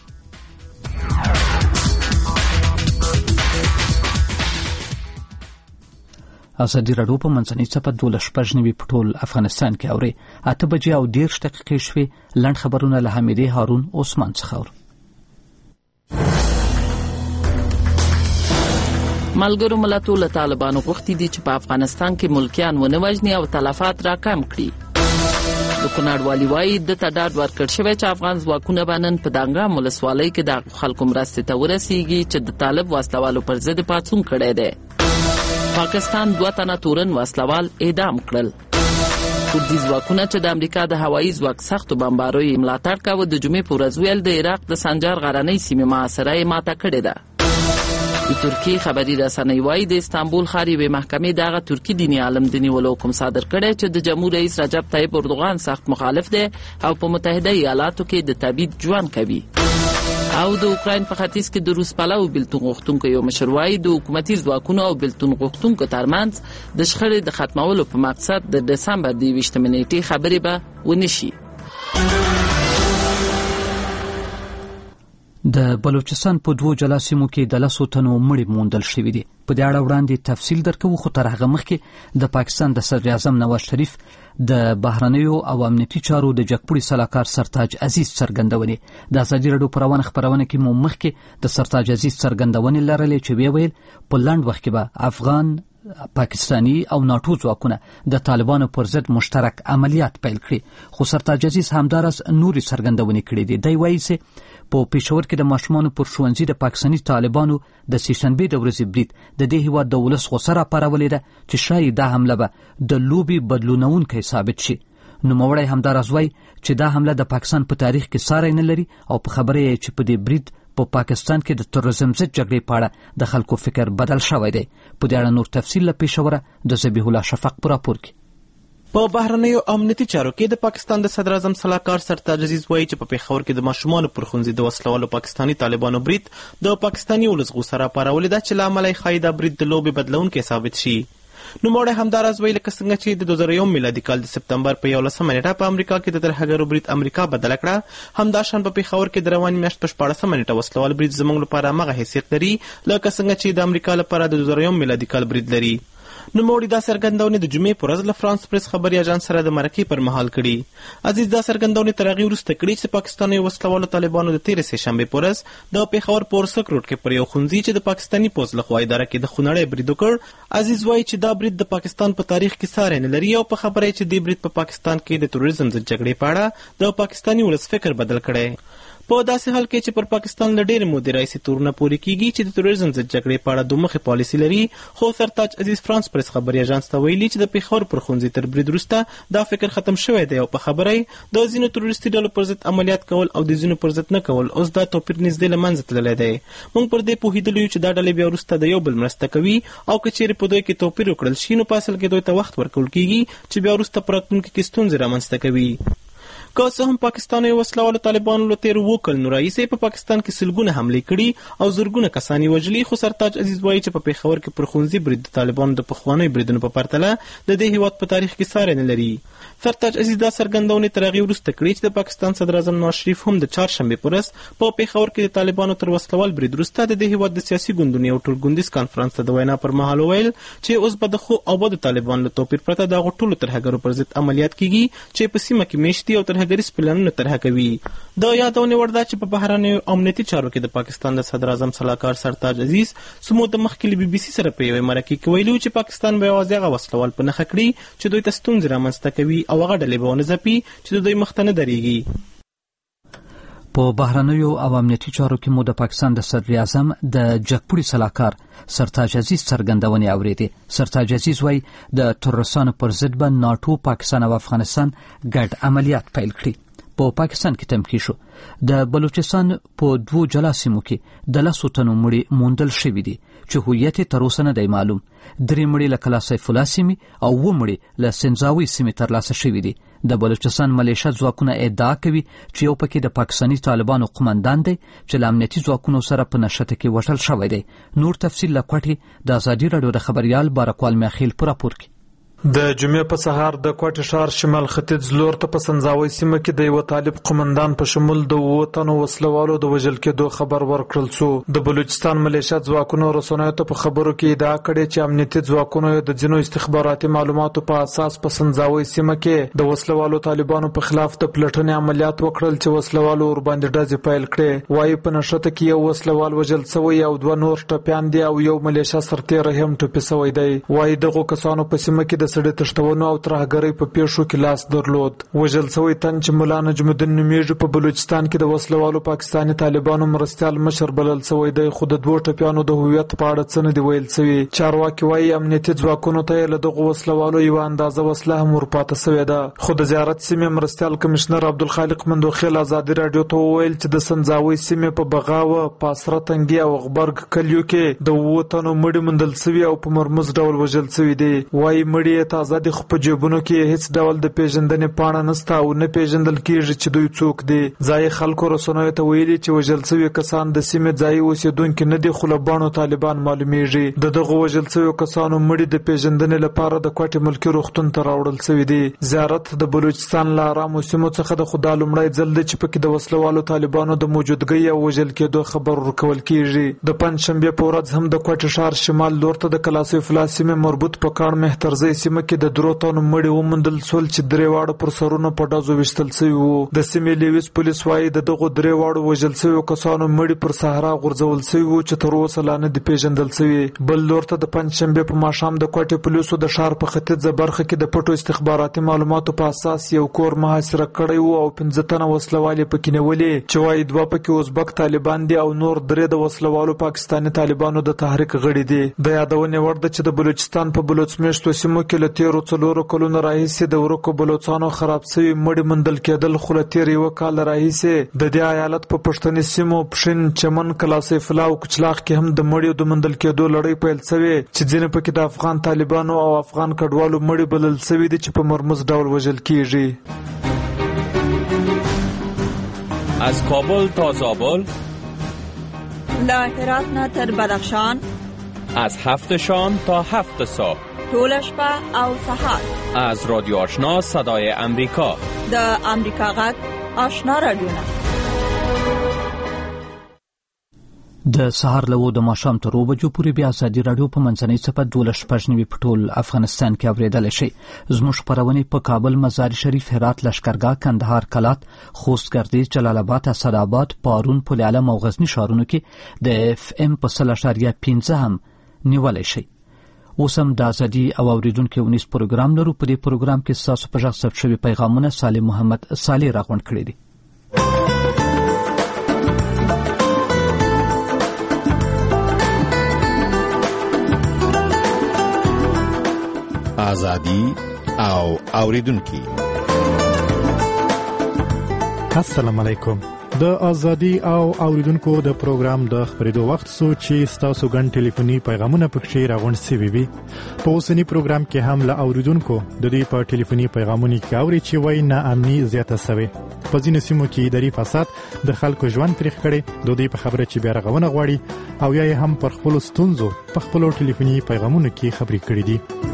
ازادي راډیو په منځنۍ څپه 12:09 په ټول افغانستان کې اوري 8:10 شوي. لنډ خبرونه له حمیدې هارون عثمان څخه اورو. ملګرو ملتونو له طالبانو غوښتي دي چې په افغانستان کې ملکیان ونه وژني او تلفات راکم کړي. د کونړ والي وایي د تډاډ ورکړ شوی چې افغان ځواکونه بنن په دانګام ولسوالۍ کې د خلکو مرستې ته ورسیږي چې د طالب وسلوالو پر ضد پاڅون کړی دی. پاکستان 2 تنه تورن وسلوال اعدام کړل. کردي ځواکونه چې د امریکا د هوایي ځواک سختو بمباریو ملاتړ کاوه د جمعې په ورځ ویل د عراق د سنجار غرنۍ سیمې محاصره یې ماته کړې ده. د ترکیې خبري رسنۍ وایي د استانبول ښار یوې محکمې دغه ترکي دیني عالم د نیولو حکم صادر کړی چې د جمهور رئیس رجب طیب اردوغان سخت مخالف دی او په متحده ایالاتو کې د تبعید ژوند کوي. او د اوکراین په ختیځ کې د روس پلوو بیلتون غوښتونکو یو مشر وایي د حکومتي ځواکونو او بیلتون غوښتونکو ترمنځ د شخړې د ختمولو په مقصد د دسمبر 22 نیټې خبرې به ونشي. د بلوچستان په 2 جلا سیمو کې د 10 تنو مړي موندل شوي دي. په دې اړه وړاندې تفصیل درکوو، خو تر هغه مخکې د پاکستان د صدر اعظم نواز شریف د بهرنیو او امنیتي چارو د جګپوړي سلاکار سرتاج عزیز څرګندونې. د ازادي راډیو په روانه خبرونه کې مو مخکې د سرتاج عزیز څرګندونې لرلې چې ویل په لنډ وخت کې به افغان، پاکستانی او ناټو ځواکونه د طالبانو پر ضد مشترک عملیات پیل کړي. خو سرتاج عزیز همدارس نوري څرګندونې کړې دي. دی وایي چې په پېښور کې د ماشومانو پر ښوونځي د پاکستاني طالبانو د سیشنبې د ورځې برید د دې هیواد د ولس غوسه راپارولې ده چې شاید دا حمله به د لوبې بدلونونکی ثابت شي. نوموړی همداراز وایي چې دا حمله د پاکستان په تاریخ کې ساری نه لري او په خبره یې چې په دې برید په پاکستان کې د تروریزم ضد جګړې په اړه د خلکو فکر بدل شوی دی. په دې اړه نور تفصیل له پېښوره د ذبیح الله شفق په راپور کې. په بهرنیو امنیتي چارو کې د پاکستان د صدر اعظم سلاکار سرتاج عزیز وایي چې په پېښور کې د ماشومانو پر ښوونځي د وسلوالو پاکستاني طالبانو برید د پاکستاني ولس غوسه راپارولې ده چې له امله یې ښایي دا برید د لوبې بدلونکی ثابت شي. نوموړی همداراز وایي لکه څنګه چې د 2001 میلادي کال د سپتمبر په 11 نیټه په امریکا کې د ترهګرو برید امریکا بدله کړه، همداشان په پېښور کې د روانې میاشت په 14 نیټه وسلوال برید زموږ لپاره همغه حیثیت لري لکه څنګه چې د امریکا لپاره د 2001 میلادي کال برید لري. نوموړي دا څرګندونې د جمعې په ورځ له فرانس پریس خبري اژانس سره د مرکې پر مهال کړي. عزیز دا څرګندونې تر هغې وروسته کړي چې پاکستاني وسلوالو طالبانو د تېرې سې شنبې په ورځ د پېښور په ورسک روډ کې پر یو ښوونځي چې د پاکستاني پوځ لخوا اداره کېده خونړی برید وکړ. عزیز وایي چې دا برید د پاکستان په تاریخ کې ساری نه لري او په خبره یې چې دې برید په پاکستان کې د تروریزم ضد جګړې په اړه د پاکستاني ولس فکر بدل کړی. په داسې حال کې چې پر پاکستان له ډېرې مودې راهیسې تورونه پورې کېږي چې د تروریزم ضد جګړې په اړه دومخې پالیسي لري، خو سرتاج عزیز فرانس پریس خبري اژانس ته ویلي چې د پېښور پر ښوونځي تر برید وروسته دا فکر ختم شوی دی او په خبره یې د ځینو تروریستي ډلو پر ضد عملیات کول او د ځینو پر ضد نه کول اوس دا توپیر نږدې له منځه تللی دی. موږ پر دې پوهېدلي یو چې دا ډلې بیا وروسته د یو بل مرسته کوي او که چیرې په دوی کې توپیر وکړل شي نو په اصل کې دوی ته وخت ورکول کېږي چې بیا وروسته په راتلونکي کې ستونزې رامنځته کوي. که څه هم پاکستاني وسلوالو طالبانو له تېرو 2 کلونو راهیسې په پاکستان کې سلګونه حملې کړي او زرګونه کسان یې وژلي، خو سرتاج عزیز وایي چې په پېښور کې پر ښوونځي برید د طالبانو د پخوانیو بریدونو په پرتله د دې هېواد په تاریخ کې ساری نه لري. سرتاج عزیز دا څرګندونې تر هغې وروسته کړي چې د پاکستان صدر اعظم نواز شریف هم د چهارشنبې په ورځ په پېښور کې د طالبانو تر وسلوال برید وروسته د دې هېواد د سیاسي ګوندونو یو ټولګوندیز کانفرانس ته د وینا پر مهال وویل چې اوس به د ښو او بدو طالبانو له توپیر پرته د هغو ټولو ترهګرو پر ضد عملیات کېږي چې په سیمه کې میشت دي او ترهګریز پلانونه طرح کوي. د یادونې وړ ده چې په بهرنیو امنیتي چارو کې د پاکستان د صدر اعظم سلاکار سرتاج عزیز څو موده مخکې له BBC سره په یوې مرکې کې ویلي چې پاکستان به یوازې هغه وسلوال په نښه کړي چې دوی ته ستونزې رامنځته کوي او هغه ډلې به ونه ځپي چې د دوی مخ ته نه درېږي. په بهرنیو او امنیتي چارو کې مو د پاکستان د صدر اعظم د جګپوړي سلاکار سرتاج عزیز څرګندونې اورېدې. سرتاج عزیز وایي د تروریستانو پر ضد به ناټو پاکستان او افغانستان ګډ عملیات پیل کړي. په پاکستان کې تمکین شو د بلوچستان په 2 جلا سیمو کې د 10 تنو مړي موندل شوي دي چې هویت تر اوسه نه دی معلوم. 3 مړي له کلا سیف الله سیمې او 2 مړي له سنځاوي سیمې ترلاسه شوي دي. د بلوچستان ملیشه ځواکونه ادعا کوي چې یو پکې د پاکستاني طالبانو قومندان دی چې له امنیتي ځواکونو سره په نښته کې وژل شوی دی. نور تفصیل له کوټې د ازادي راډیو د خبريال بارکوال میخیل په راپور کې. د جمعې په سهار د کوټې ښار شمال ختیځ لور ته په سنځاوي سیمه کې د یو طالب قومندان په شمول د 2 تنو وسلوالو د وژل کېدو خبر ورکړل شو. د بلوچستان ملیشه ځواکونو رسنیو ته په خبرو کې ادعا کړې چې امنیتي ځواکونو د ځینو استخباراتي معلوماتو په اساس په سنځاوي سیمه کې د وسلوالو طالبانو په خلاف د پلټنې عملیات وکړل چې وسلوالو ور باندې ډزې پیل کړې. وايي په نښته کې یو وسلوال وژل شوی او 2 نور ټپیان دي او یو ملیشه سرتیری هم ټپي شوی دی. وايي دغه کسانو په سیمه کې د سړي تښتونو او ترهګرۍ په پیښو کې لاس درلود. وژل شوی تن چې مولا نجم الدین نومیږي په بلوچستان کې د وسلوالو پاکستاني طالبانو مرستیال مشر بلل شوی دی، خو د 2 ټپیانو د هویت په اړه څه نه دی ویل شوی. چارواکي وايي امنیتي ځواکونو ته له دغه وسلوالو یو اندازه وسله هم ورپاته شوې ده. خو د زیارت سیمې مرستیال کمشنر عبدالخالق مندوخیل ازادي راډیو ته وویل چې د سنځاوي سیمې په بغاوه، پاسره تنګي او غبرګ کلیو کې د 2 تنو مړي موندل شوي او په مرموز ډول وژل شوي دي. وايي مړي تازه د خو په جیبونو کې هیڅ ډول د پیژندنې پاڼه نشته او نه پیژندل کیږي چې دوی څوک دي. ځای خلکو رسنیو ته ویلي چې وژل شوي کسان د سیمې ځای اوسیدونکي نه دي، خو له بڼو طالبان معلومیږي. د دغه وژل شوي کسانو مړي د پیژندنې لپاره د کوټې ملکي روغتون ته راوړل شوي دي. زیارت د بلوچستان له آرامو سیمو څخه د خدا لومړی ځل دی چې پکې د وسلوالو طالبانو د موجودګۍ او وژل کېدو خبر ورکول کیږي. د پنځشنبې په ورځ هم د کوټې ښار شمال لور ته د کلاسیف الله سیمې مربوط په کاڼ مهترزۍ سیمه کې د 3 تنو مړي وموندل شول چې 3 واړه پر سرونو په ډزو ویشتل شوي وو. د سیمې لیویس پولیس وايي د دغو 3 واړو وژل شویو کسانو مړي پر صحرا غورځول شوي وو چې تر اوسه لا نه دي پیژندل شوي. بل لور ته د پنځشنبې په ماښام د کوټې پولیسو د ښار په ختیځه برخه کې د پټو استخباراتي معلوماتو په اساس یو کور محاصره کړی وو او 15 تنه وسلوال پکې نیولې چې وايي 2 پکې ازبک طالبان دي او نور 3 د وسلوالو پاکستاني طالبانو د تحریک غړي دي. د یادونې وړ ده چې د بلوچستان په بلوچمیشتو سیمو کې له 13 کلونو راهیسې د ورکو بلوچستانو خراب شوي مړي موندل کېدل، خو له تیر 1 کال راهیسې د دې ایالت په پښتني سیمو پښین، چمن، کلاسیف الله او کچلاغ کې هم د مړیو د موندل کېدو لړۍ پیل شوې چې ځینې پکې د افغان طالبانو او افغان کډوالو مړي بلل شوي دي چې په مرموز ډول وژل کیږي. از کابل تا زابل، له هرات نه تر بدخشان، از 7 شام تا 7 صبح، طول شپه او سهار، از رادیو آشنا صدای امریکا، د امریکا غږ آشنا رادیو نه. د سهار له 2 د ماښام تر 2 بجو پورې بیا ازادي راډیو په منځنۍ څپه 12 په ټول افغانستان کې اورېدلی شئ. زموږ خپرونې په کابل، مزار شریف، هرات، لشکرګاه، کندهار، کلات، خوست، ګردیز، جلال آباد، اسداباد، پارون، پل علم او غزنی ښارونو کې د FM په 0.15 هم نیولی شئ. اوس هم د ازادي او اوریدونکو ونیس پروګرام لرو. په دې پروګرام کې ستاسو په غږ ثبت شوي پیغامونه صالح محمد صالح راغونډ کړي دي. ازادي او اوریدونکو، السلام علیکم. د ازادي او اوریدونکو د پروګرام د خبرېدو وخت سو چې تاسو ګڼ ټلیفوني پیغامونه پکې راغونډ شوي وي. په اوسنی پروګرام کې هم له اوریدونکو د دې په ټلیفوني پیغامونو کې اوري چې وایي ناامني زیاته شوې. په ځینو سیمو کې اداري فساد د خلکو ژوند تریخ کړي. د دې په خبره چې بیا رغونه غواړي او یا هم پر خپل ستونزو په خپل ټلیفوني پیغامونو کې خبرې کړي دي.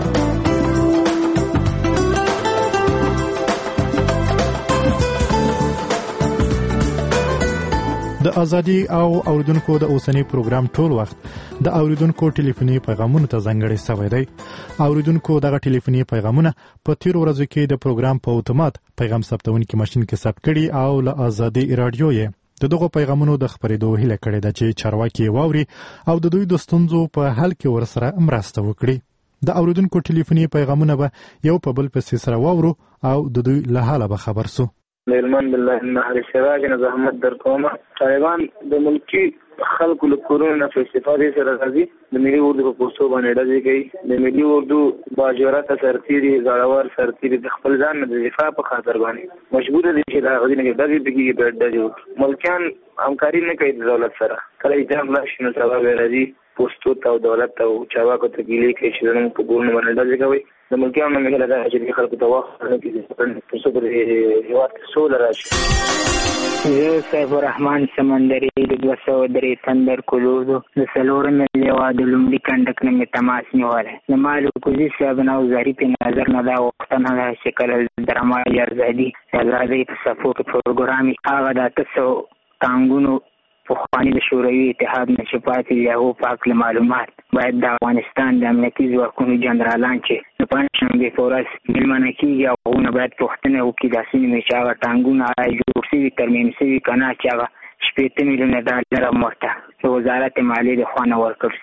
د ازادي او اوریدونکو د اوسنی پروګرام ټول وخت د اوریدونکو ټلیفوني پیغامونو ته ځانګړی شوی دی. اوریدونکو دغه ټلیفوني پیغامونه په تیر ورځو کې د پروګرام په اتومات پیغام ثبتونکي ماشين کې ثبت کړي او له ازادي رادیو یې د دغه پیغامونو د خبرېدو هیله کړې ده چې چارواکي واوري او د دوی د ستونزو په حل کې ورسره مرسته وکړي. د اوریدونکو ټلیفوني پیغامونه به یو په بل پسې سره واورو او د دوی له حاله به خبر سو. هلمند بالله نهر سراج نه زحمت در کومه. طالبان د ملکی خلکو له کورونو په استفادې سره راځي، د ملي اردو په پوسټو باندې ډزې کوي. د ملي اردو باجوړه سرتیري زړور سرتیري د خپل ځان د دفاع په خاطر باندې مجبور دي چې دا غوډه نه ډزې بګي په ډزې ملکان همکاري نه کوي د دولت سره. کله ایجاب لاشي نو سبا راځي پوسټو ته دولت او چاواکو ته ګیلې کوي چې زموږ په کورونو باندې ډزې کوي. د ملکانو نه مګل دا چې خلکو ته وخت نه کیږي په څو په هیواد سول راشي. زه سیف الرحمن سمندري د 203 تندر کلوزو د سلورم لیوا د لومړي کندک نه تماس نیوله. د مالو کوزي صاحب نو ظریف نظر نه دا وختونه چې کله درما یارزادي آزادۍ په صفو کې پروګرامي هغه د تاسو تانګونو په خواني د شوروي اتحاد نشپاتي یو پاک معلومات باید د افغانستان د امنیتي ځواکونو جنرالان چې د پنځشنبه فورس ملمنه کیږي او نه باید پوښتنه وکړي د سینې مچاغه ټانګونه جوړ شوي ترمیم شوي کنه چې هغه 8 میلیونه ډالر مرته وزارت مالیې د خوانه ورکړ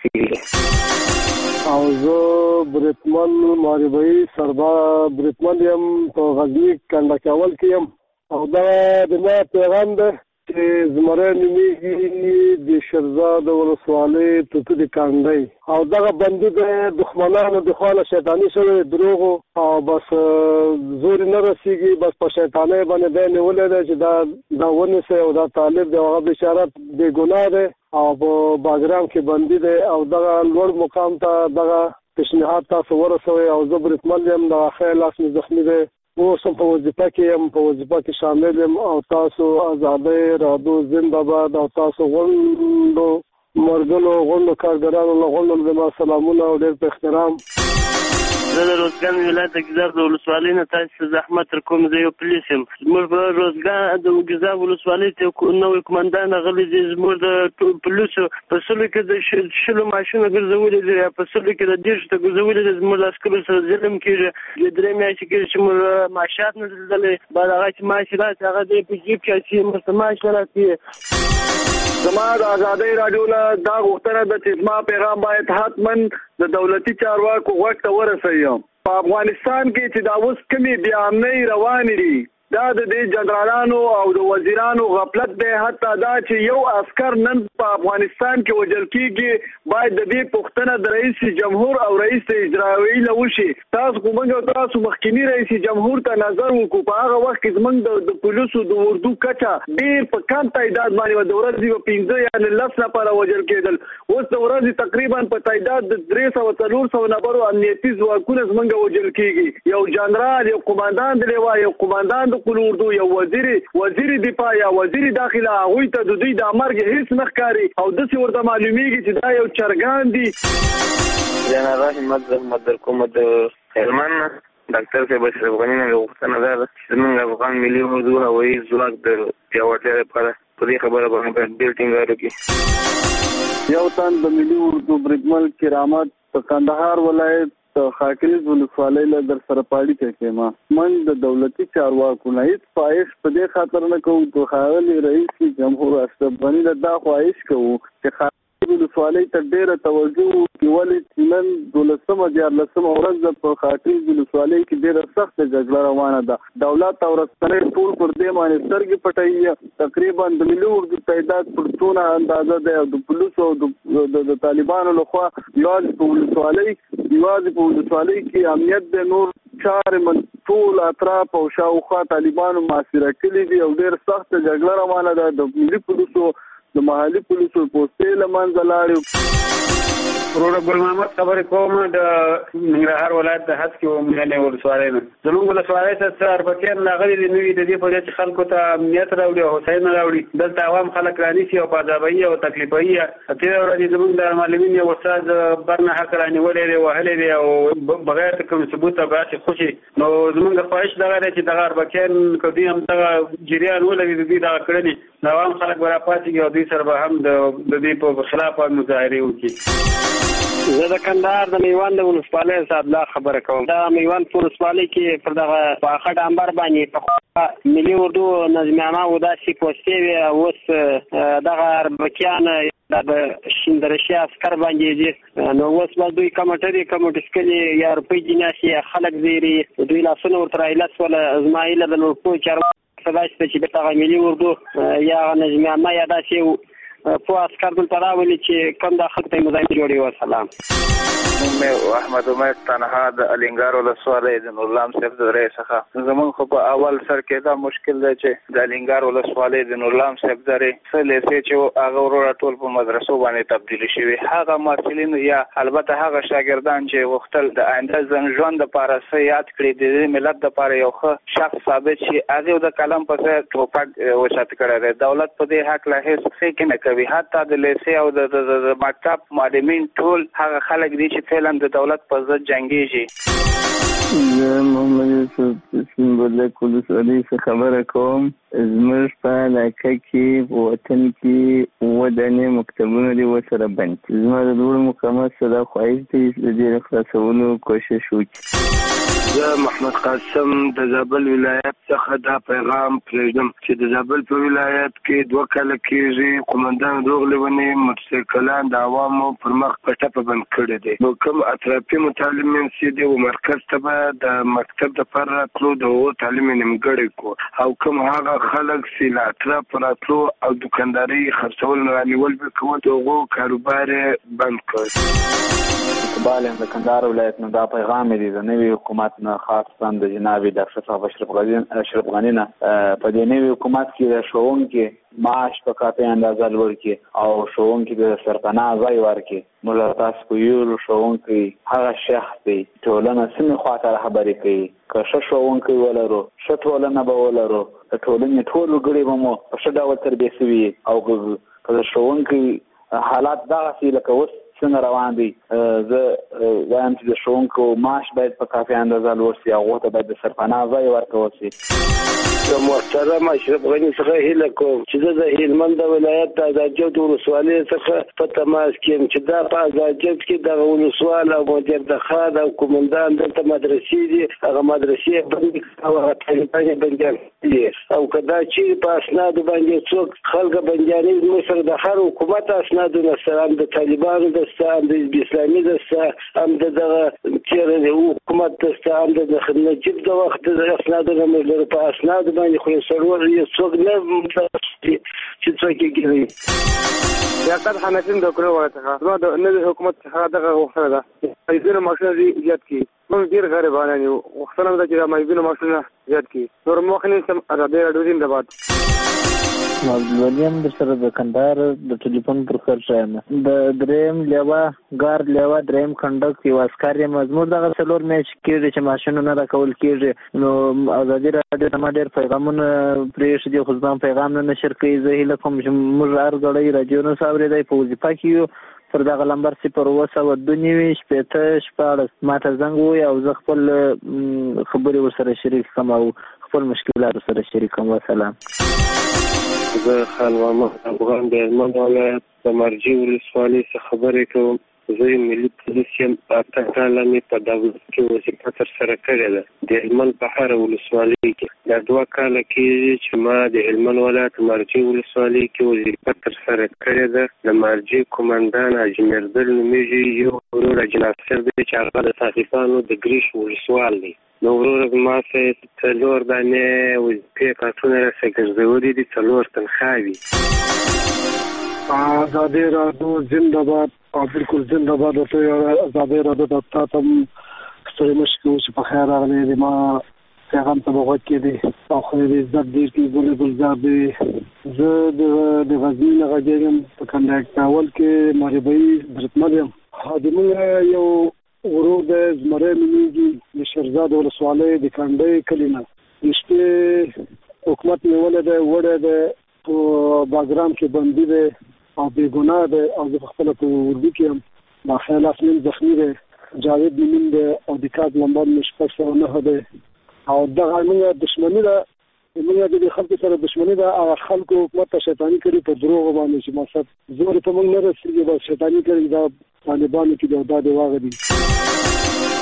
شوي. او زه برتمن ماربای سربا برتمن یم په غزنی کنډکاول کې یم او دا د ما پیغام ده چې زمره نیمیږي د شرزاد ولسوالۍ توتو د کاندای او دغه بندي د دښمنانو د خاله شیطانی سره دروغ او بس زور نه رسیږي، بس په شیطانی باندې د نیولې ده چې دا ونه سه او دا طالب د هغه بشارت د ګناه ده او په باګرام کې بندي ده او دغه لوړ مقام ته دغه پیشنهاد تاسو ورسوي او زه برتمن یم د خیر لاس مې زخمی ده اوسم په وظیفه کې یم، په وظیفه کې شامل یم او تاسو آزادۍ رادیو زنده باد او تاسو غونډو مرګلو غونډو کارګرانو له غونډو زما سلامونه او ډېر په احترام. زه د روزګان ولایت د ګیزاب د ولسوالۍ نه تاسو زحمت کوم. زه یو پولیس یم. زموږ په روزګان د ګیزاب ولسوالۍ ته نوې کمانډان غلي دي. زموږ د پولیسو په سلو کې د شلو ماشینو ګرځولې دي، په سلو کې د 10 ته ګرځولې دي. زموږ عسکرو سره ظلم کېږي. د درې میاشتې کې چې موږ معاشات نه درلودلې، بعد هغه چې معاش راځي هغه د په جیب کې چې مستماش راځي. زما د آزادۍ رادیو له دا غوښتنه ده چې زما پیغام باید حتما د دولتي چارواکو غوږ ته ورسوي. په افغانستان کې چې دا اوس کومې بې امنۍ روانې دي دا د دې جنرالانو او د وزیرانو غفلت دی. حتی دا چې یو عسكر نن په افغانستان کې وژل کیږي باید د دې پوښتنه د رئیس جمهور او رئیس اجرایي له وشي. تاسو کومه تاسو مخکنی رئیس جمهور ته نظر وکړو. په هغه وخت کې زمونږ د پولیسو د اردو کچا ډیر په کم تعداد باندې د ورځې په 15 یا 10 نفر وژل کېدل. اوس د ورځې تقریبا په تعداد د 300-400 نفرو امنیتي ځواکونه زمونږ وژل کیږي. یو جنرال، یو قوماندان د لوا، یو قوماندان اردو، یو وزیر دفاع یا وزیر داخله هغه ته د دوی د مرګ هیڅ نخکاری او د څه ورته معلومیږي چې دا یو چرګان دي. جنرال محمد در کوم د هلمند ډاکټر صاحب اشرف غنی نه غوښتنه ده چې موږ افغان ملي اردو هوایي ځواک د پیاوړتیا لپاره په دې خبره باندې ډېر ټینګار وکړي. یو تن د ملي اردو بریدمن کرامت په کندهار ولایت خاکریز ولسوالۍ له در سره پاړی کې من د دولتي چارواکو نه هیڅ خواهش په دې خاطر نه کوم چې خاغلی رئیس جمهور اشرف غنی له دا خواهش کوو چې خاکریز ولسوالۍ ته ډېره توجه وکړي، ولې نن 12 ورځ په خاکریز ولسوالۍ کې ډېره سخت جګړه روانه ده. دولت او رسنۍ ټول پر دې باندې سترګې پټوي. تقریبا د ملي اردو تعداد پر څونه اندازه ده او د پولیسو او د طالبانو لخوا یوازې په ولسوالۍ کې امنیت د نور چارې من ټول اطراف او شاوخوا طالبانو محاصره کړي دي او ډېر سخت جګړه روانه ده. د ملي پولیسو د محلي پولیسو پوستې له منځه لاړې. پروډ ګل محمد خبرې کوم د ننګرهار ولایت د هڅ کې ومنلې ولسوالۍ نه. زموږ ولسوالۍ ته څار پکې راغلي دي نوې د دې په وجه چې خلکو ته امنیت راوړي او هوساینه راوړي. دلته عوام خلک رانیسي او په عذابایي او تکلیفایي تیر ورځې زموږ د معلمین یو استاد برنه حق رانیولې دی وهلې دی او بغیر کوم ثبوت او باسي خوشي. نو زموږ خواهش دغه دی چې دغه اربکین کدی هم دغه جریان ولري د دې دغه کړنې د عوام خلک برابرتي او دوی سره به هم د دې په خلاف مظاهره وکړي. زه د کندهار د میوند ولسوالۍ صاحب لا خبره کوم. دا میوند ولسوالۍ کې پر دغه واخه ډامبر باندې په ملي اردو نظمیانه و داسې پوسټې وي. اوس دغه اربکیان د شندرشي عسكر باندې دي. نو اوس به دوی کمټري سکلي یا روپۍ جناسي خلک زیري دوی لاسونه ورته ایلس ولا ازمایل د نورپو چارو صدا چې دغه ملي اردو یا نظامیانه یا داسې په عسكر دلته راولي چې کوم د خلک ته مزاحم جوړي. وسلام. مې احمد عمر تنها د الینګار ولسوالۍ د نورلام صاحب د رئیس څخه زمون خو په اول سر کې دا مشکل دی چې د الینګار ولسوالۍ د نورلام صاحب درې سلسله چې هغه ورو ټول په مدرسو باندې تبدیل شوی. هغه محصلین یا البته هغه شاګردان چې وختل د آینده ژوند لپاره یاد کړی د ملت لپاره یو ښه شخص ثابت شي، هغه د کلم په څیر ټوپک وشات کړی دی. دولت په دې حق لا هیڅ څه نه کوي. حتی د لیسې او د مکتب معلمین ټول هغه خلک دي چې فعلا د دولت په ضد جنګيږي. زه محمد یوسف سیمبل کولس علي څخه خبره کوم. زموږ په علاقه کې په وطن کې ودانې مکتبونه دي ورسره بند. زما د لوړ مقامات سره خواهش دی د دې خلاصولو کوشش وکړي. زه محمد قاسم د زابل ولایت څخه دا پیغام پرېږدم چې د زابل په ولایت کې 2 کال کېږي قومندان روغلي ونی موټرسایکلان د عوامو پر مخ په ټپه بند کړی دی. کوم اطرافي متعلمین چې د مرکز ته د مکتب د پر راتلو د تعلیم نیمګړی کو او کوم هغه خلک چې لا اطراف راتلو او دکانداري خرڅول نه نیول به کوم دغه کاروبار بند کړ. بالم د کندهار ولایت نه دا پیغام دی د نوي حکومت نه خاصه د جناب ډاکټر صاحب اشرف غنی نه په دې نوي حکومت کې شوونکي معاش په کافي اندازه لوړ کې او شوونکي د سرپناه ځای ورکړي. موږ تاسو په یو شوونکي هغه شخص دی ټولنه سمې خواته رهبري کوي. که ښه شوونکی ولرو ښه ټولنه به ولرو د ټولنې ټول وګړي به مو په ښه ډول تربیه شوي او که د شوونکي حالات دغسې لکه اوس څنګه روان دي. زه وایم چې د ښوونکو معاش باید په کافي اندازه لوړ شي، هغو ته باید د سرپناه ځای ورکول شي. د محترم اشرف غني څخه هیله کوم چې زه د هلمند ولایت د ازادجوت ولسوالۍ څخه په تماس کې چې دا په ازادجوت کې د ولسوال او مدیر د خاد او کومندان دلته مدرسې دي، هغه مدرسې بندې او طالبان بنديان او کدا چې په اسناد باندې څوک خلک بندياني مصر د هر حکومت اسناد نه سره د طالبانو د د اسلامي د هم د تیر حکومت د نجیب د وخت د اسناد نه په اسناد باندې خو سرور یې څوک نه چې څوک یې کوي. ریاست حنفین د کړو ورته زما د نوي حکومت څخه دغه غوښتنه ده ایزونه ماشینري زیات کی. موږ ډیر غریبانه یو غوښتنه ده چې د ایزونه ماشینري زیات کی. نور مخنی سم ازادي راډیو زنده‌باد. ولیم د سره د کندهار د ټلیفون پر خرڅ یم د دریم لیوا ګار لیوا دریم کندک یو اسکار مزمور دغه څلور میچ کېږي چې ماشینونه نه راکول کېږي. نو ازادي راډیو ته ما ډېر پیغامونه پرېښي دي خو زما پیغام نه نشر کوي. زه هیله کوم چې موږ هر ګړی راډیو نه اورېدی په وظیفه کې یو پر دغه لمبر 0 14 ما ته زنګ ووایي او زه خپل خبرې ورسره شریک کړم او خپل مشکلات ورسره شریک کړم. وسلام. زه خان محمد افغان د هلمند ولایت د مرجې ولسوالۍ څخه خبرې کوم. زه ملي پولیس یم. 8 کاله مې په دولت کې وظیفه ترسره کړې ده د هلمند په هره ولسوالۍ کې. دا 2 کاله کېږي چې ما د هلمند ولایت مرجې ولسوالۍ کې وظیفه ترسره کړې ده. د مرجې قومندان اجمردل نومیږي. یو ورور جناصر دی چې هغه د صاحبانو د ګریش ولسوال دی. نو ورور ما سره 4 دانې وظیفې کارتونه راڅخه ګرځولي دي، 4 تنخواوي. ازادي راډیو زنده‌باد او بالکل زنده‌باد ورته ازادي راډیو د تاسو ستړي مشکو چې په خیر راغلي. ما پیغام ته وغوښتې دي او خو دې عزت دې کې ګلزار دي. زه د غزنی نه غږیږم په کندهار اول کې مریبۍ برتمن یم. خادمونه یو ورور د زمره مینیږي د شهرزاد ولسوالۍ د کندهار کلینا نشته حکومت نیولې ده وړه ده په باګرام کې بندي ده او بې ګناه ده او زه خپل په وردی کې هم ما خلاف نن زخمی ده. جاوید نیمین ده او د کارت نمبر مشپک سره نه ده او دغه موږ دښمنی ده. موږ د خلکو سره دښمنی ده او خلکو حکومت ته شیطانی کوي په دروغ باندې چې مقصد زور ته موږ نه رسېږي بس شیطانی کوي. دا طالبانو کې دا د واغ دي.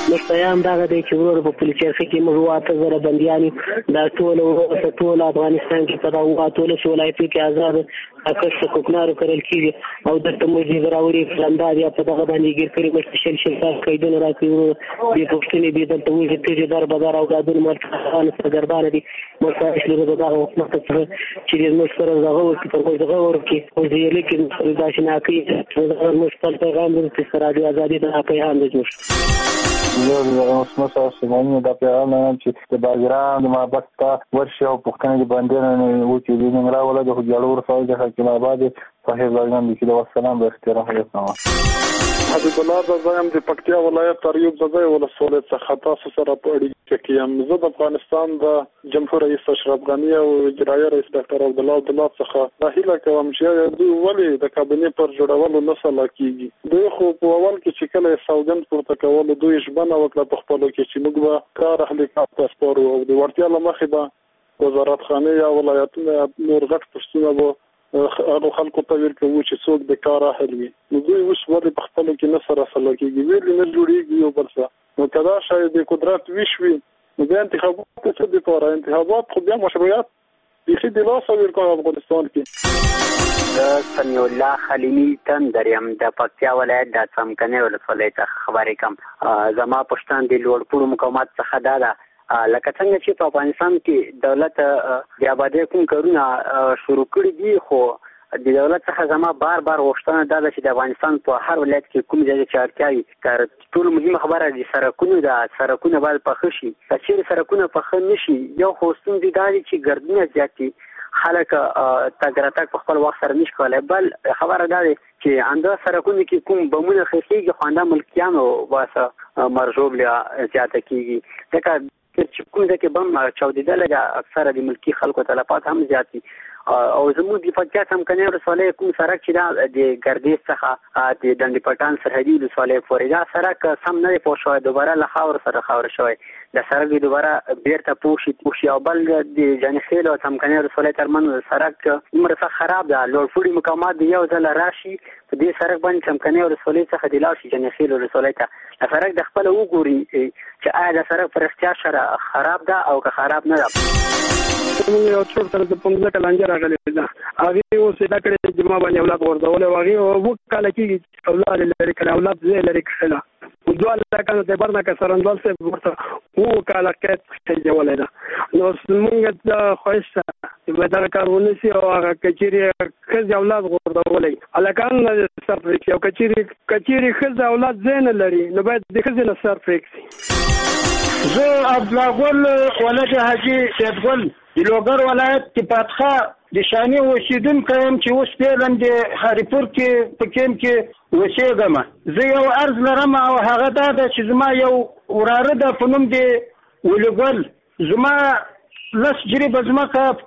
مشتیان دغه دی چې ورور په پولیس چرخي کې موږ 8000 بندیان دا ټول افغانستان کې په دغه 18 ولایتو کې آزاد اکثر کوکنارو کړل کېږي او دلته موږ راوړي فلنداد یا په دغه باندې ګیر کړی مشتشل شل قیدونه راکړي دې پښتنې دې دلته موږ تیجه در بازار او دادون مرکزان سرګردان دي مستعش له دغه حکومت څخه چې موږ سره دغه ورته په دغه ورته او دې لیکن دا شنه کوي موږ خپل پیغام ورته سره د ازادي د پیغام دې یو د اوسمسه سیمونی د پیغام نن چې د باګرام د محبت ته ورشي او پښتنې د باندې نه و چې د ننګرهار ولایت د جوړور فعال د حکیم آباد صاحب لاګان د کله والسلام به احترام وکړم. حبیب الله زایم د پکتیا ولایت ایوب زوی ولسوالۍ څخه تاسو سره په اړیکه کې یم. زه د افغانستان د جمهور رئیس اشرف غنی او اجرایي رئیس ډاکټر عبدالله صخه هیله کوم چې دوی ولې د کابینې پر جوړولو نه سلا کیږي. دوی خو په اول کې چې کله سوګند پورته کول دوی ژبنه وکړه په خپلو کې چې موږ به کار اهلي کار سپارو او د ورتیا لمخې به وزارت خانه یا ولایتونه نور غټ پښتونه به هغه خلکو ته ویل کوي چې څوک د کار اهل وي. نو دوی اوس ولې په خپلو کې نه سره سلا کیږي ویل نه جوړیږي یو بل څه. نو کدا شاید د قدرت ویشوي نو بیا انتخابات څه دي په اړه انتخابات خو بیا مشروعیت بيخي د لاسه ورکو افغانستان کې. سمیع الله خلیمی تندریم د پکتیا ولایت د څمکنه ولسوالۍ څخه خبرې کوم. زما پښتون د لوړپوړو مقامات څخه دا لکه څنګه چې په افغانستان کې دولت د آبادی کوم کارونه شروع کړي دي خو د دولت څخه زما بار غوښتنه ده چې د افغانستان په هر ولایت کې کوم ځای چې اړتیاوي تر ټولو مهمه خبره دي سرکونه باید پخه شي. چې سرکونه پخه نشي یو خو ستونزې دا دي چې ګردونه زیات دي خلک تګ راتګ په خپل وخت سره نشي کولای. بل خبره دا ده چې انده سرکونه کې کوم بمونه خېږي خو انده ملکیانو واسه مرجوبله زیاته کیږي ځکه چې کوم ځکه بم چاودیدل اکثره د ملکی خلکو تلفات هم زیات دي او زموږ د پکتیا څمکنه ولسوالۍ کوم سړک چې دا د ګردیز څخه د ډنډ پټان سرحدي ولسوالۍ پورې دا سړک سم نه دی پوه شوی دوباره له خاور سره خاور شوی د سړک دوباره بیرته پوښي او بل د جانخیل او څمکنه ولسوالۍ ترمنځ سړک عمره خراب ده. لوړپوړي مقامات د یو ځل راشي په دې سړک باندې څمکنه ولسوالۍ څخه د لاړ شي جانخیل ولسوالۍ ته سړک د خپل وګوري چې آیا د سړک پر اختیار سره خراب ده او که خراب نه ده. موږ یو څو تر د 15 کلنګ راغلی ده هغه اوس دا کړي چې ما باندې اولاد ورځول او هغه وکاله کې اولاد لري کړه اولاد زه لري کړه دوه لکه د برنه کسرندل څه ورته وکاله کې څه جوړه ده. نو موږ د خوښه په دا کارونه سي او هغه کچيري خځه اولاد ورځولې الکان صرف او کچيري خځه اولاد زین لري نو باید د خځه نه صرف شي. زه عبدالغل ولد حاجی سیدغل د لوګر ولایت کې پاتخه د شانی اوسیدونکو یم چې اوس پیلم د هریپور کې په کیم کې اوسېږم. زه یو عرض لرم او هغه دا ده چې زما یو وراره ده په نوم د ولګل زما لس جریبه ځمکه په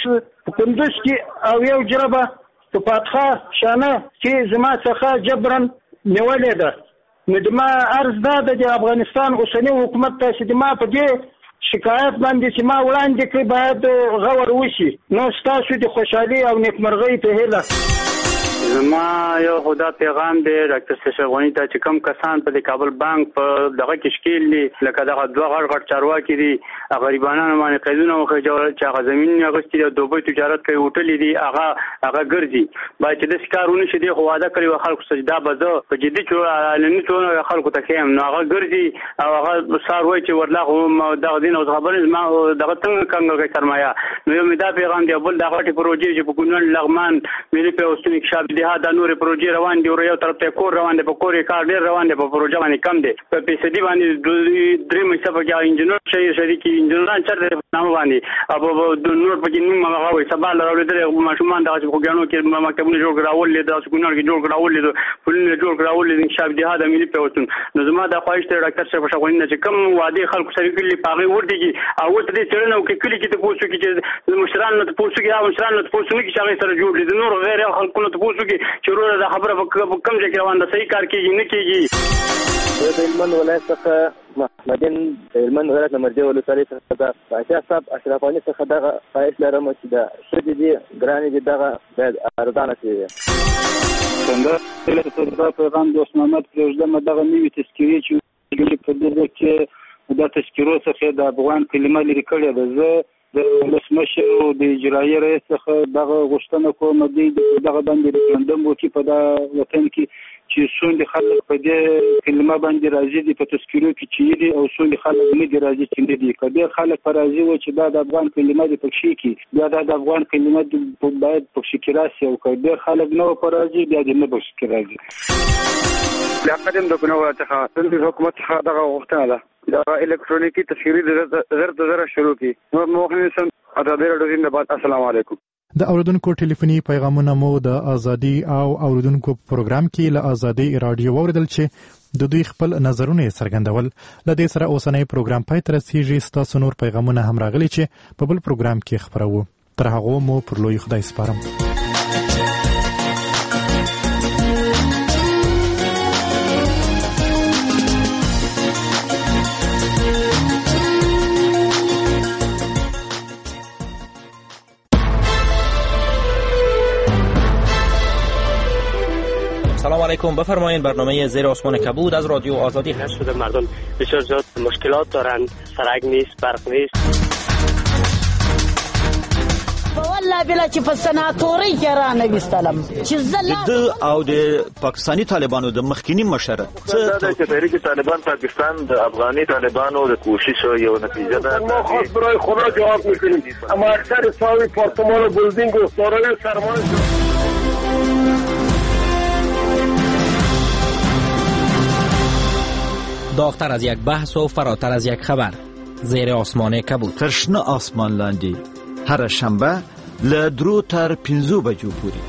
کندوز کې او یو جریبه په پاتخه شانه چې زما څخه جبرن نیولې ده. نو د ما عرض دا ده د افغانستان اوسنی حکومت ته چې د ما په دې شکایت باندې چې ما وړاندې کړی باید غور وشي. نو ستاسو د خوشحالي او نیکمرغۍ په هیله زما یو خدا پیغام دی ډاکټر اشرف غنی ته چې کم کسان په کابل بانک په دغه کې شکیل دي لکه دغه دوه غړ چارواکي دي غریبانو باندې قیدونه وکړي چې هغه زمين غوښتي د دوبۍ تجارت کوي هوټل دي هغه ګرځي باید چې د ښکارونه شي خو واده کړی خلکو سجدا بده په جدي چې علني ټول خلکو ته کېم نو هغه ګرځي او هغه ساروي چې ورلاغه دغه دین او خبرې ما دغه څنګه څنګه سرمایا نو یو مدا پیغام دی بل دغه پروژې چې په ګونن لغمان ملي په اوسنی شاب د نورې پروژې روان دي او یو طرف ته کور روان دي په کورې کار ډیر روان دي په پروژه باندې کم دي په پیسې باندې درې مېسه په انجنیر شریکي انجنیران چرته نامه باندې او د نور په کې نیمه هغه وي سبا لرولې د ماشومان دغه خوګانو کې مکتبونه جوړ کړول دي د سکونر کې جوړ کړول دي پلونه جوړ کړول دي شاب د هدا ملي په وتون نو زما د خواهش ته ډاکټر صاحب شغونی چې کم وادي خلکو سره کلی پاغي ورتيږي او ته دې چرنه کې کلی کې ته پوښتنه کې چې مشران نه پوښتنه کې مشران نه پوښتنه کې چې سره جوړ دي نور غیر خلکو نه پوښتنه کې چیرونه د خبره کم ځای کې روان ده صحیح کار کېږي نه کېږي. د هلمند ولایت څخه محمدین د هلمند ولایت مرجع ولسوالۍ څخه د پاچا صاحب اشرف غني څخه دغه خواهش لرم چې د ښځې دي ګرانې دي دغه باید ارزانه شي. څنګه دا پیغام د اوس محمد پرېږدم دغه نوي تذکیرې چې په دغه کې د تذکرو څخه د افغان کلمه لري کړې ده. زه د ولسمشر او د اجرایي رئیس څخه دغه غوښتنه کوم د دغه باندې ریفرندوم وکړي په دا وطن کې چې څومره خلک په دې کلمه باندې راضي دي په تذکرو کې چې دي او څومره خلک نه دي راضي چې نه دي. کله خلک پر راضي و چې دا د افغان کلمه د پښې کې بیا د افغان کلمه باید پښې کې راسي او کله خلک نه پر راضي بیا د نه پښې کې راضي. لا قدم د بنو څخه د حکومت څخه دغه غوښتنه ده دا الکترونیکی تشهیری زر شروع کی. نور موخنی سم ازادي رادیو زنده‌باد. السلام علیکم. د اوریدونکو ټلیفوني پیغامونه مو د ازادي او اوریدونکو پروګرام کې له ازادي رادیو اوریدل چې د دوی خپل نظرونه څرګندول. ل دې سره اوسنۍ پروګرام پای تر رسیږي. ستاسو نور پیغامونه هم راغلي چې په بل پروګرام کې خبرو. تر هغه مو پر لوی خدای سپارم. سلام علیکم. بفرمایید. برنامه زیر آسمان کبود از رادیو آزادی هست. شده مردم بسیار زیاد مشکلات دارند، سرک نیست، برق نیست. والله بلا چې په سناتوري کې را نه وستلم چې د او د پاکستانی طالبانو د مخکینی مشر څه د تحریک طالبان پاکستان د افغاني طالبانو د کوشش یو نتیجه ده. ما خاص برای خدا جواب میکنیم اما اکثر ساوی پارتمان بلدینگ و سارای سرمایه داغتر از یک بحث و فراتر از یک خبر. زیر آسمان کبود. ترشنه آسمان لاندی هر شنبه له 3 تر 5 بجو پورې.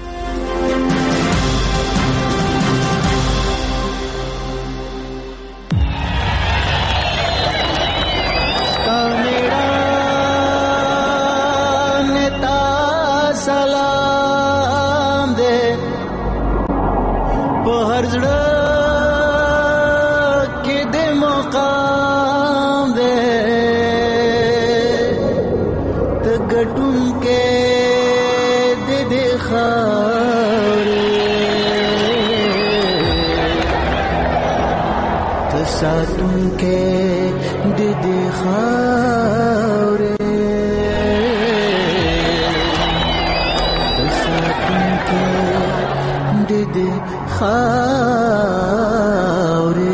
سلام دې په هر ځړ सातुन के दीदी खारे सातुन के दीदी खारे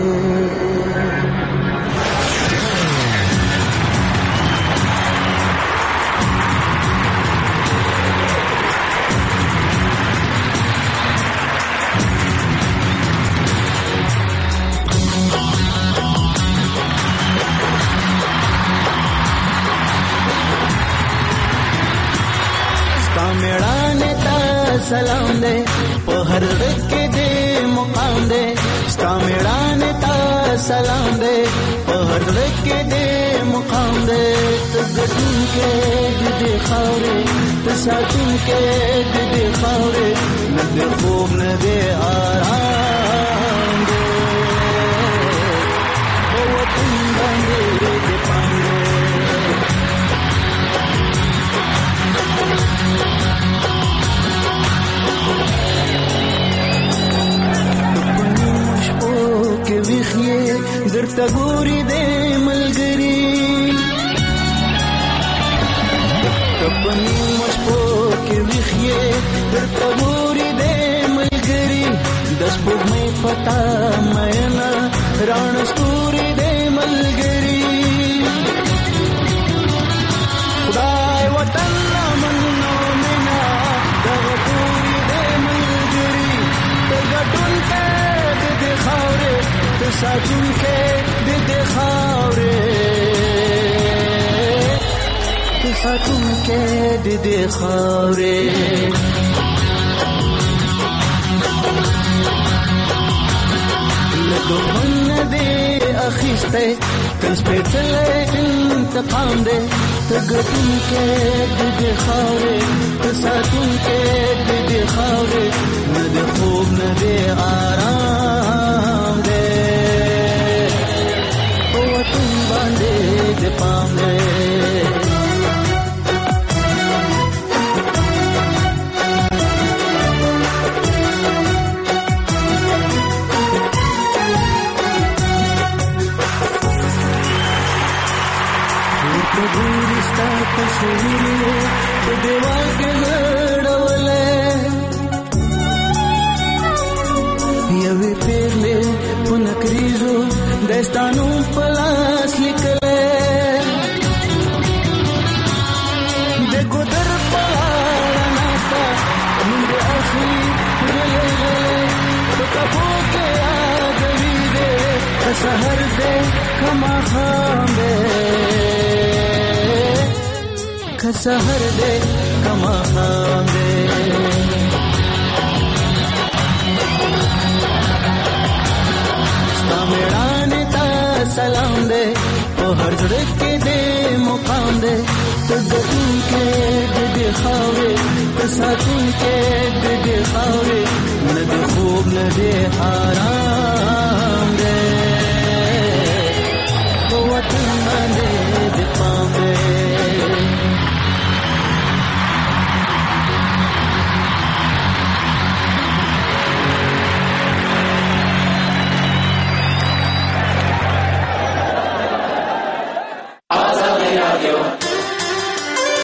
सलाम दे په هر کې دې مقام دې ستا میړانه تا سلام دې په هر کې دې مقام دې ته ګټون کې دې خاورې ته ساتون کې دې خاورې نه دې خوب نه دې آرام دې په وطن باندې دې پاندې ویخیه درته ګوري دې ملګری تپنی مشپو کې ویخیه درته ګوري دې ملګری د سپوږمۍ پتا مېنا ران ستوري دې ملګری خدای وطن منو مینا د ګوري دې ملګری ته ګټون کې دې خاورې ساتون کې دې خاورې ساتون کې دې خاورې لکه من دې اخیسته تل سپېڅلې انتقام دې ګټون کې دې خاورې ساتون کې دې خاورې نه دې خوب نه دې آرام دې وطن باندې دې پام دې سحر دے کما خام دے سحر دے کما خام دے ستا میڑانے تا سلام دے او ہر زړه کې دې مقام دے تدون کې دې خاورې تساتون کې دې خاورې نه دې خوب نه دې حرام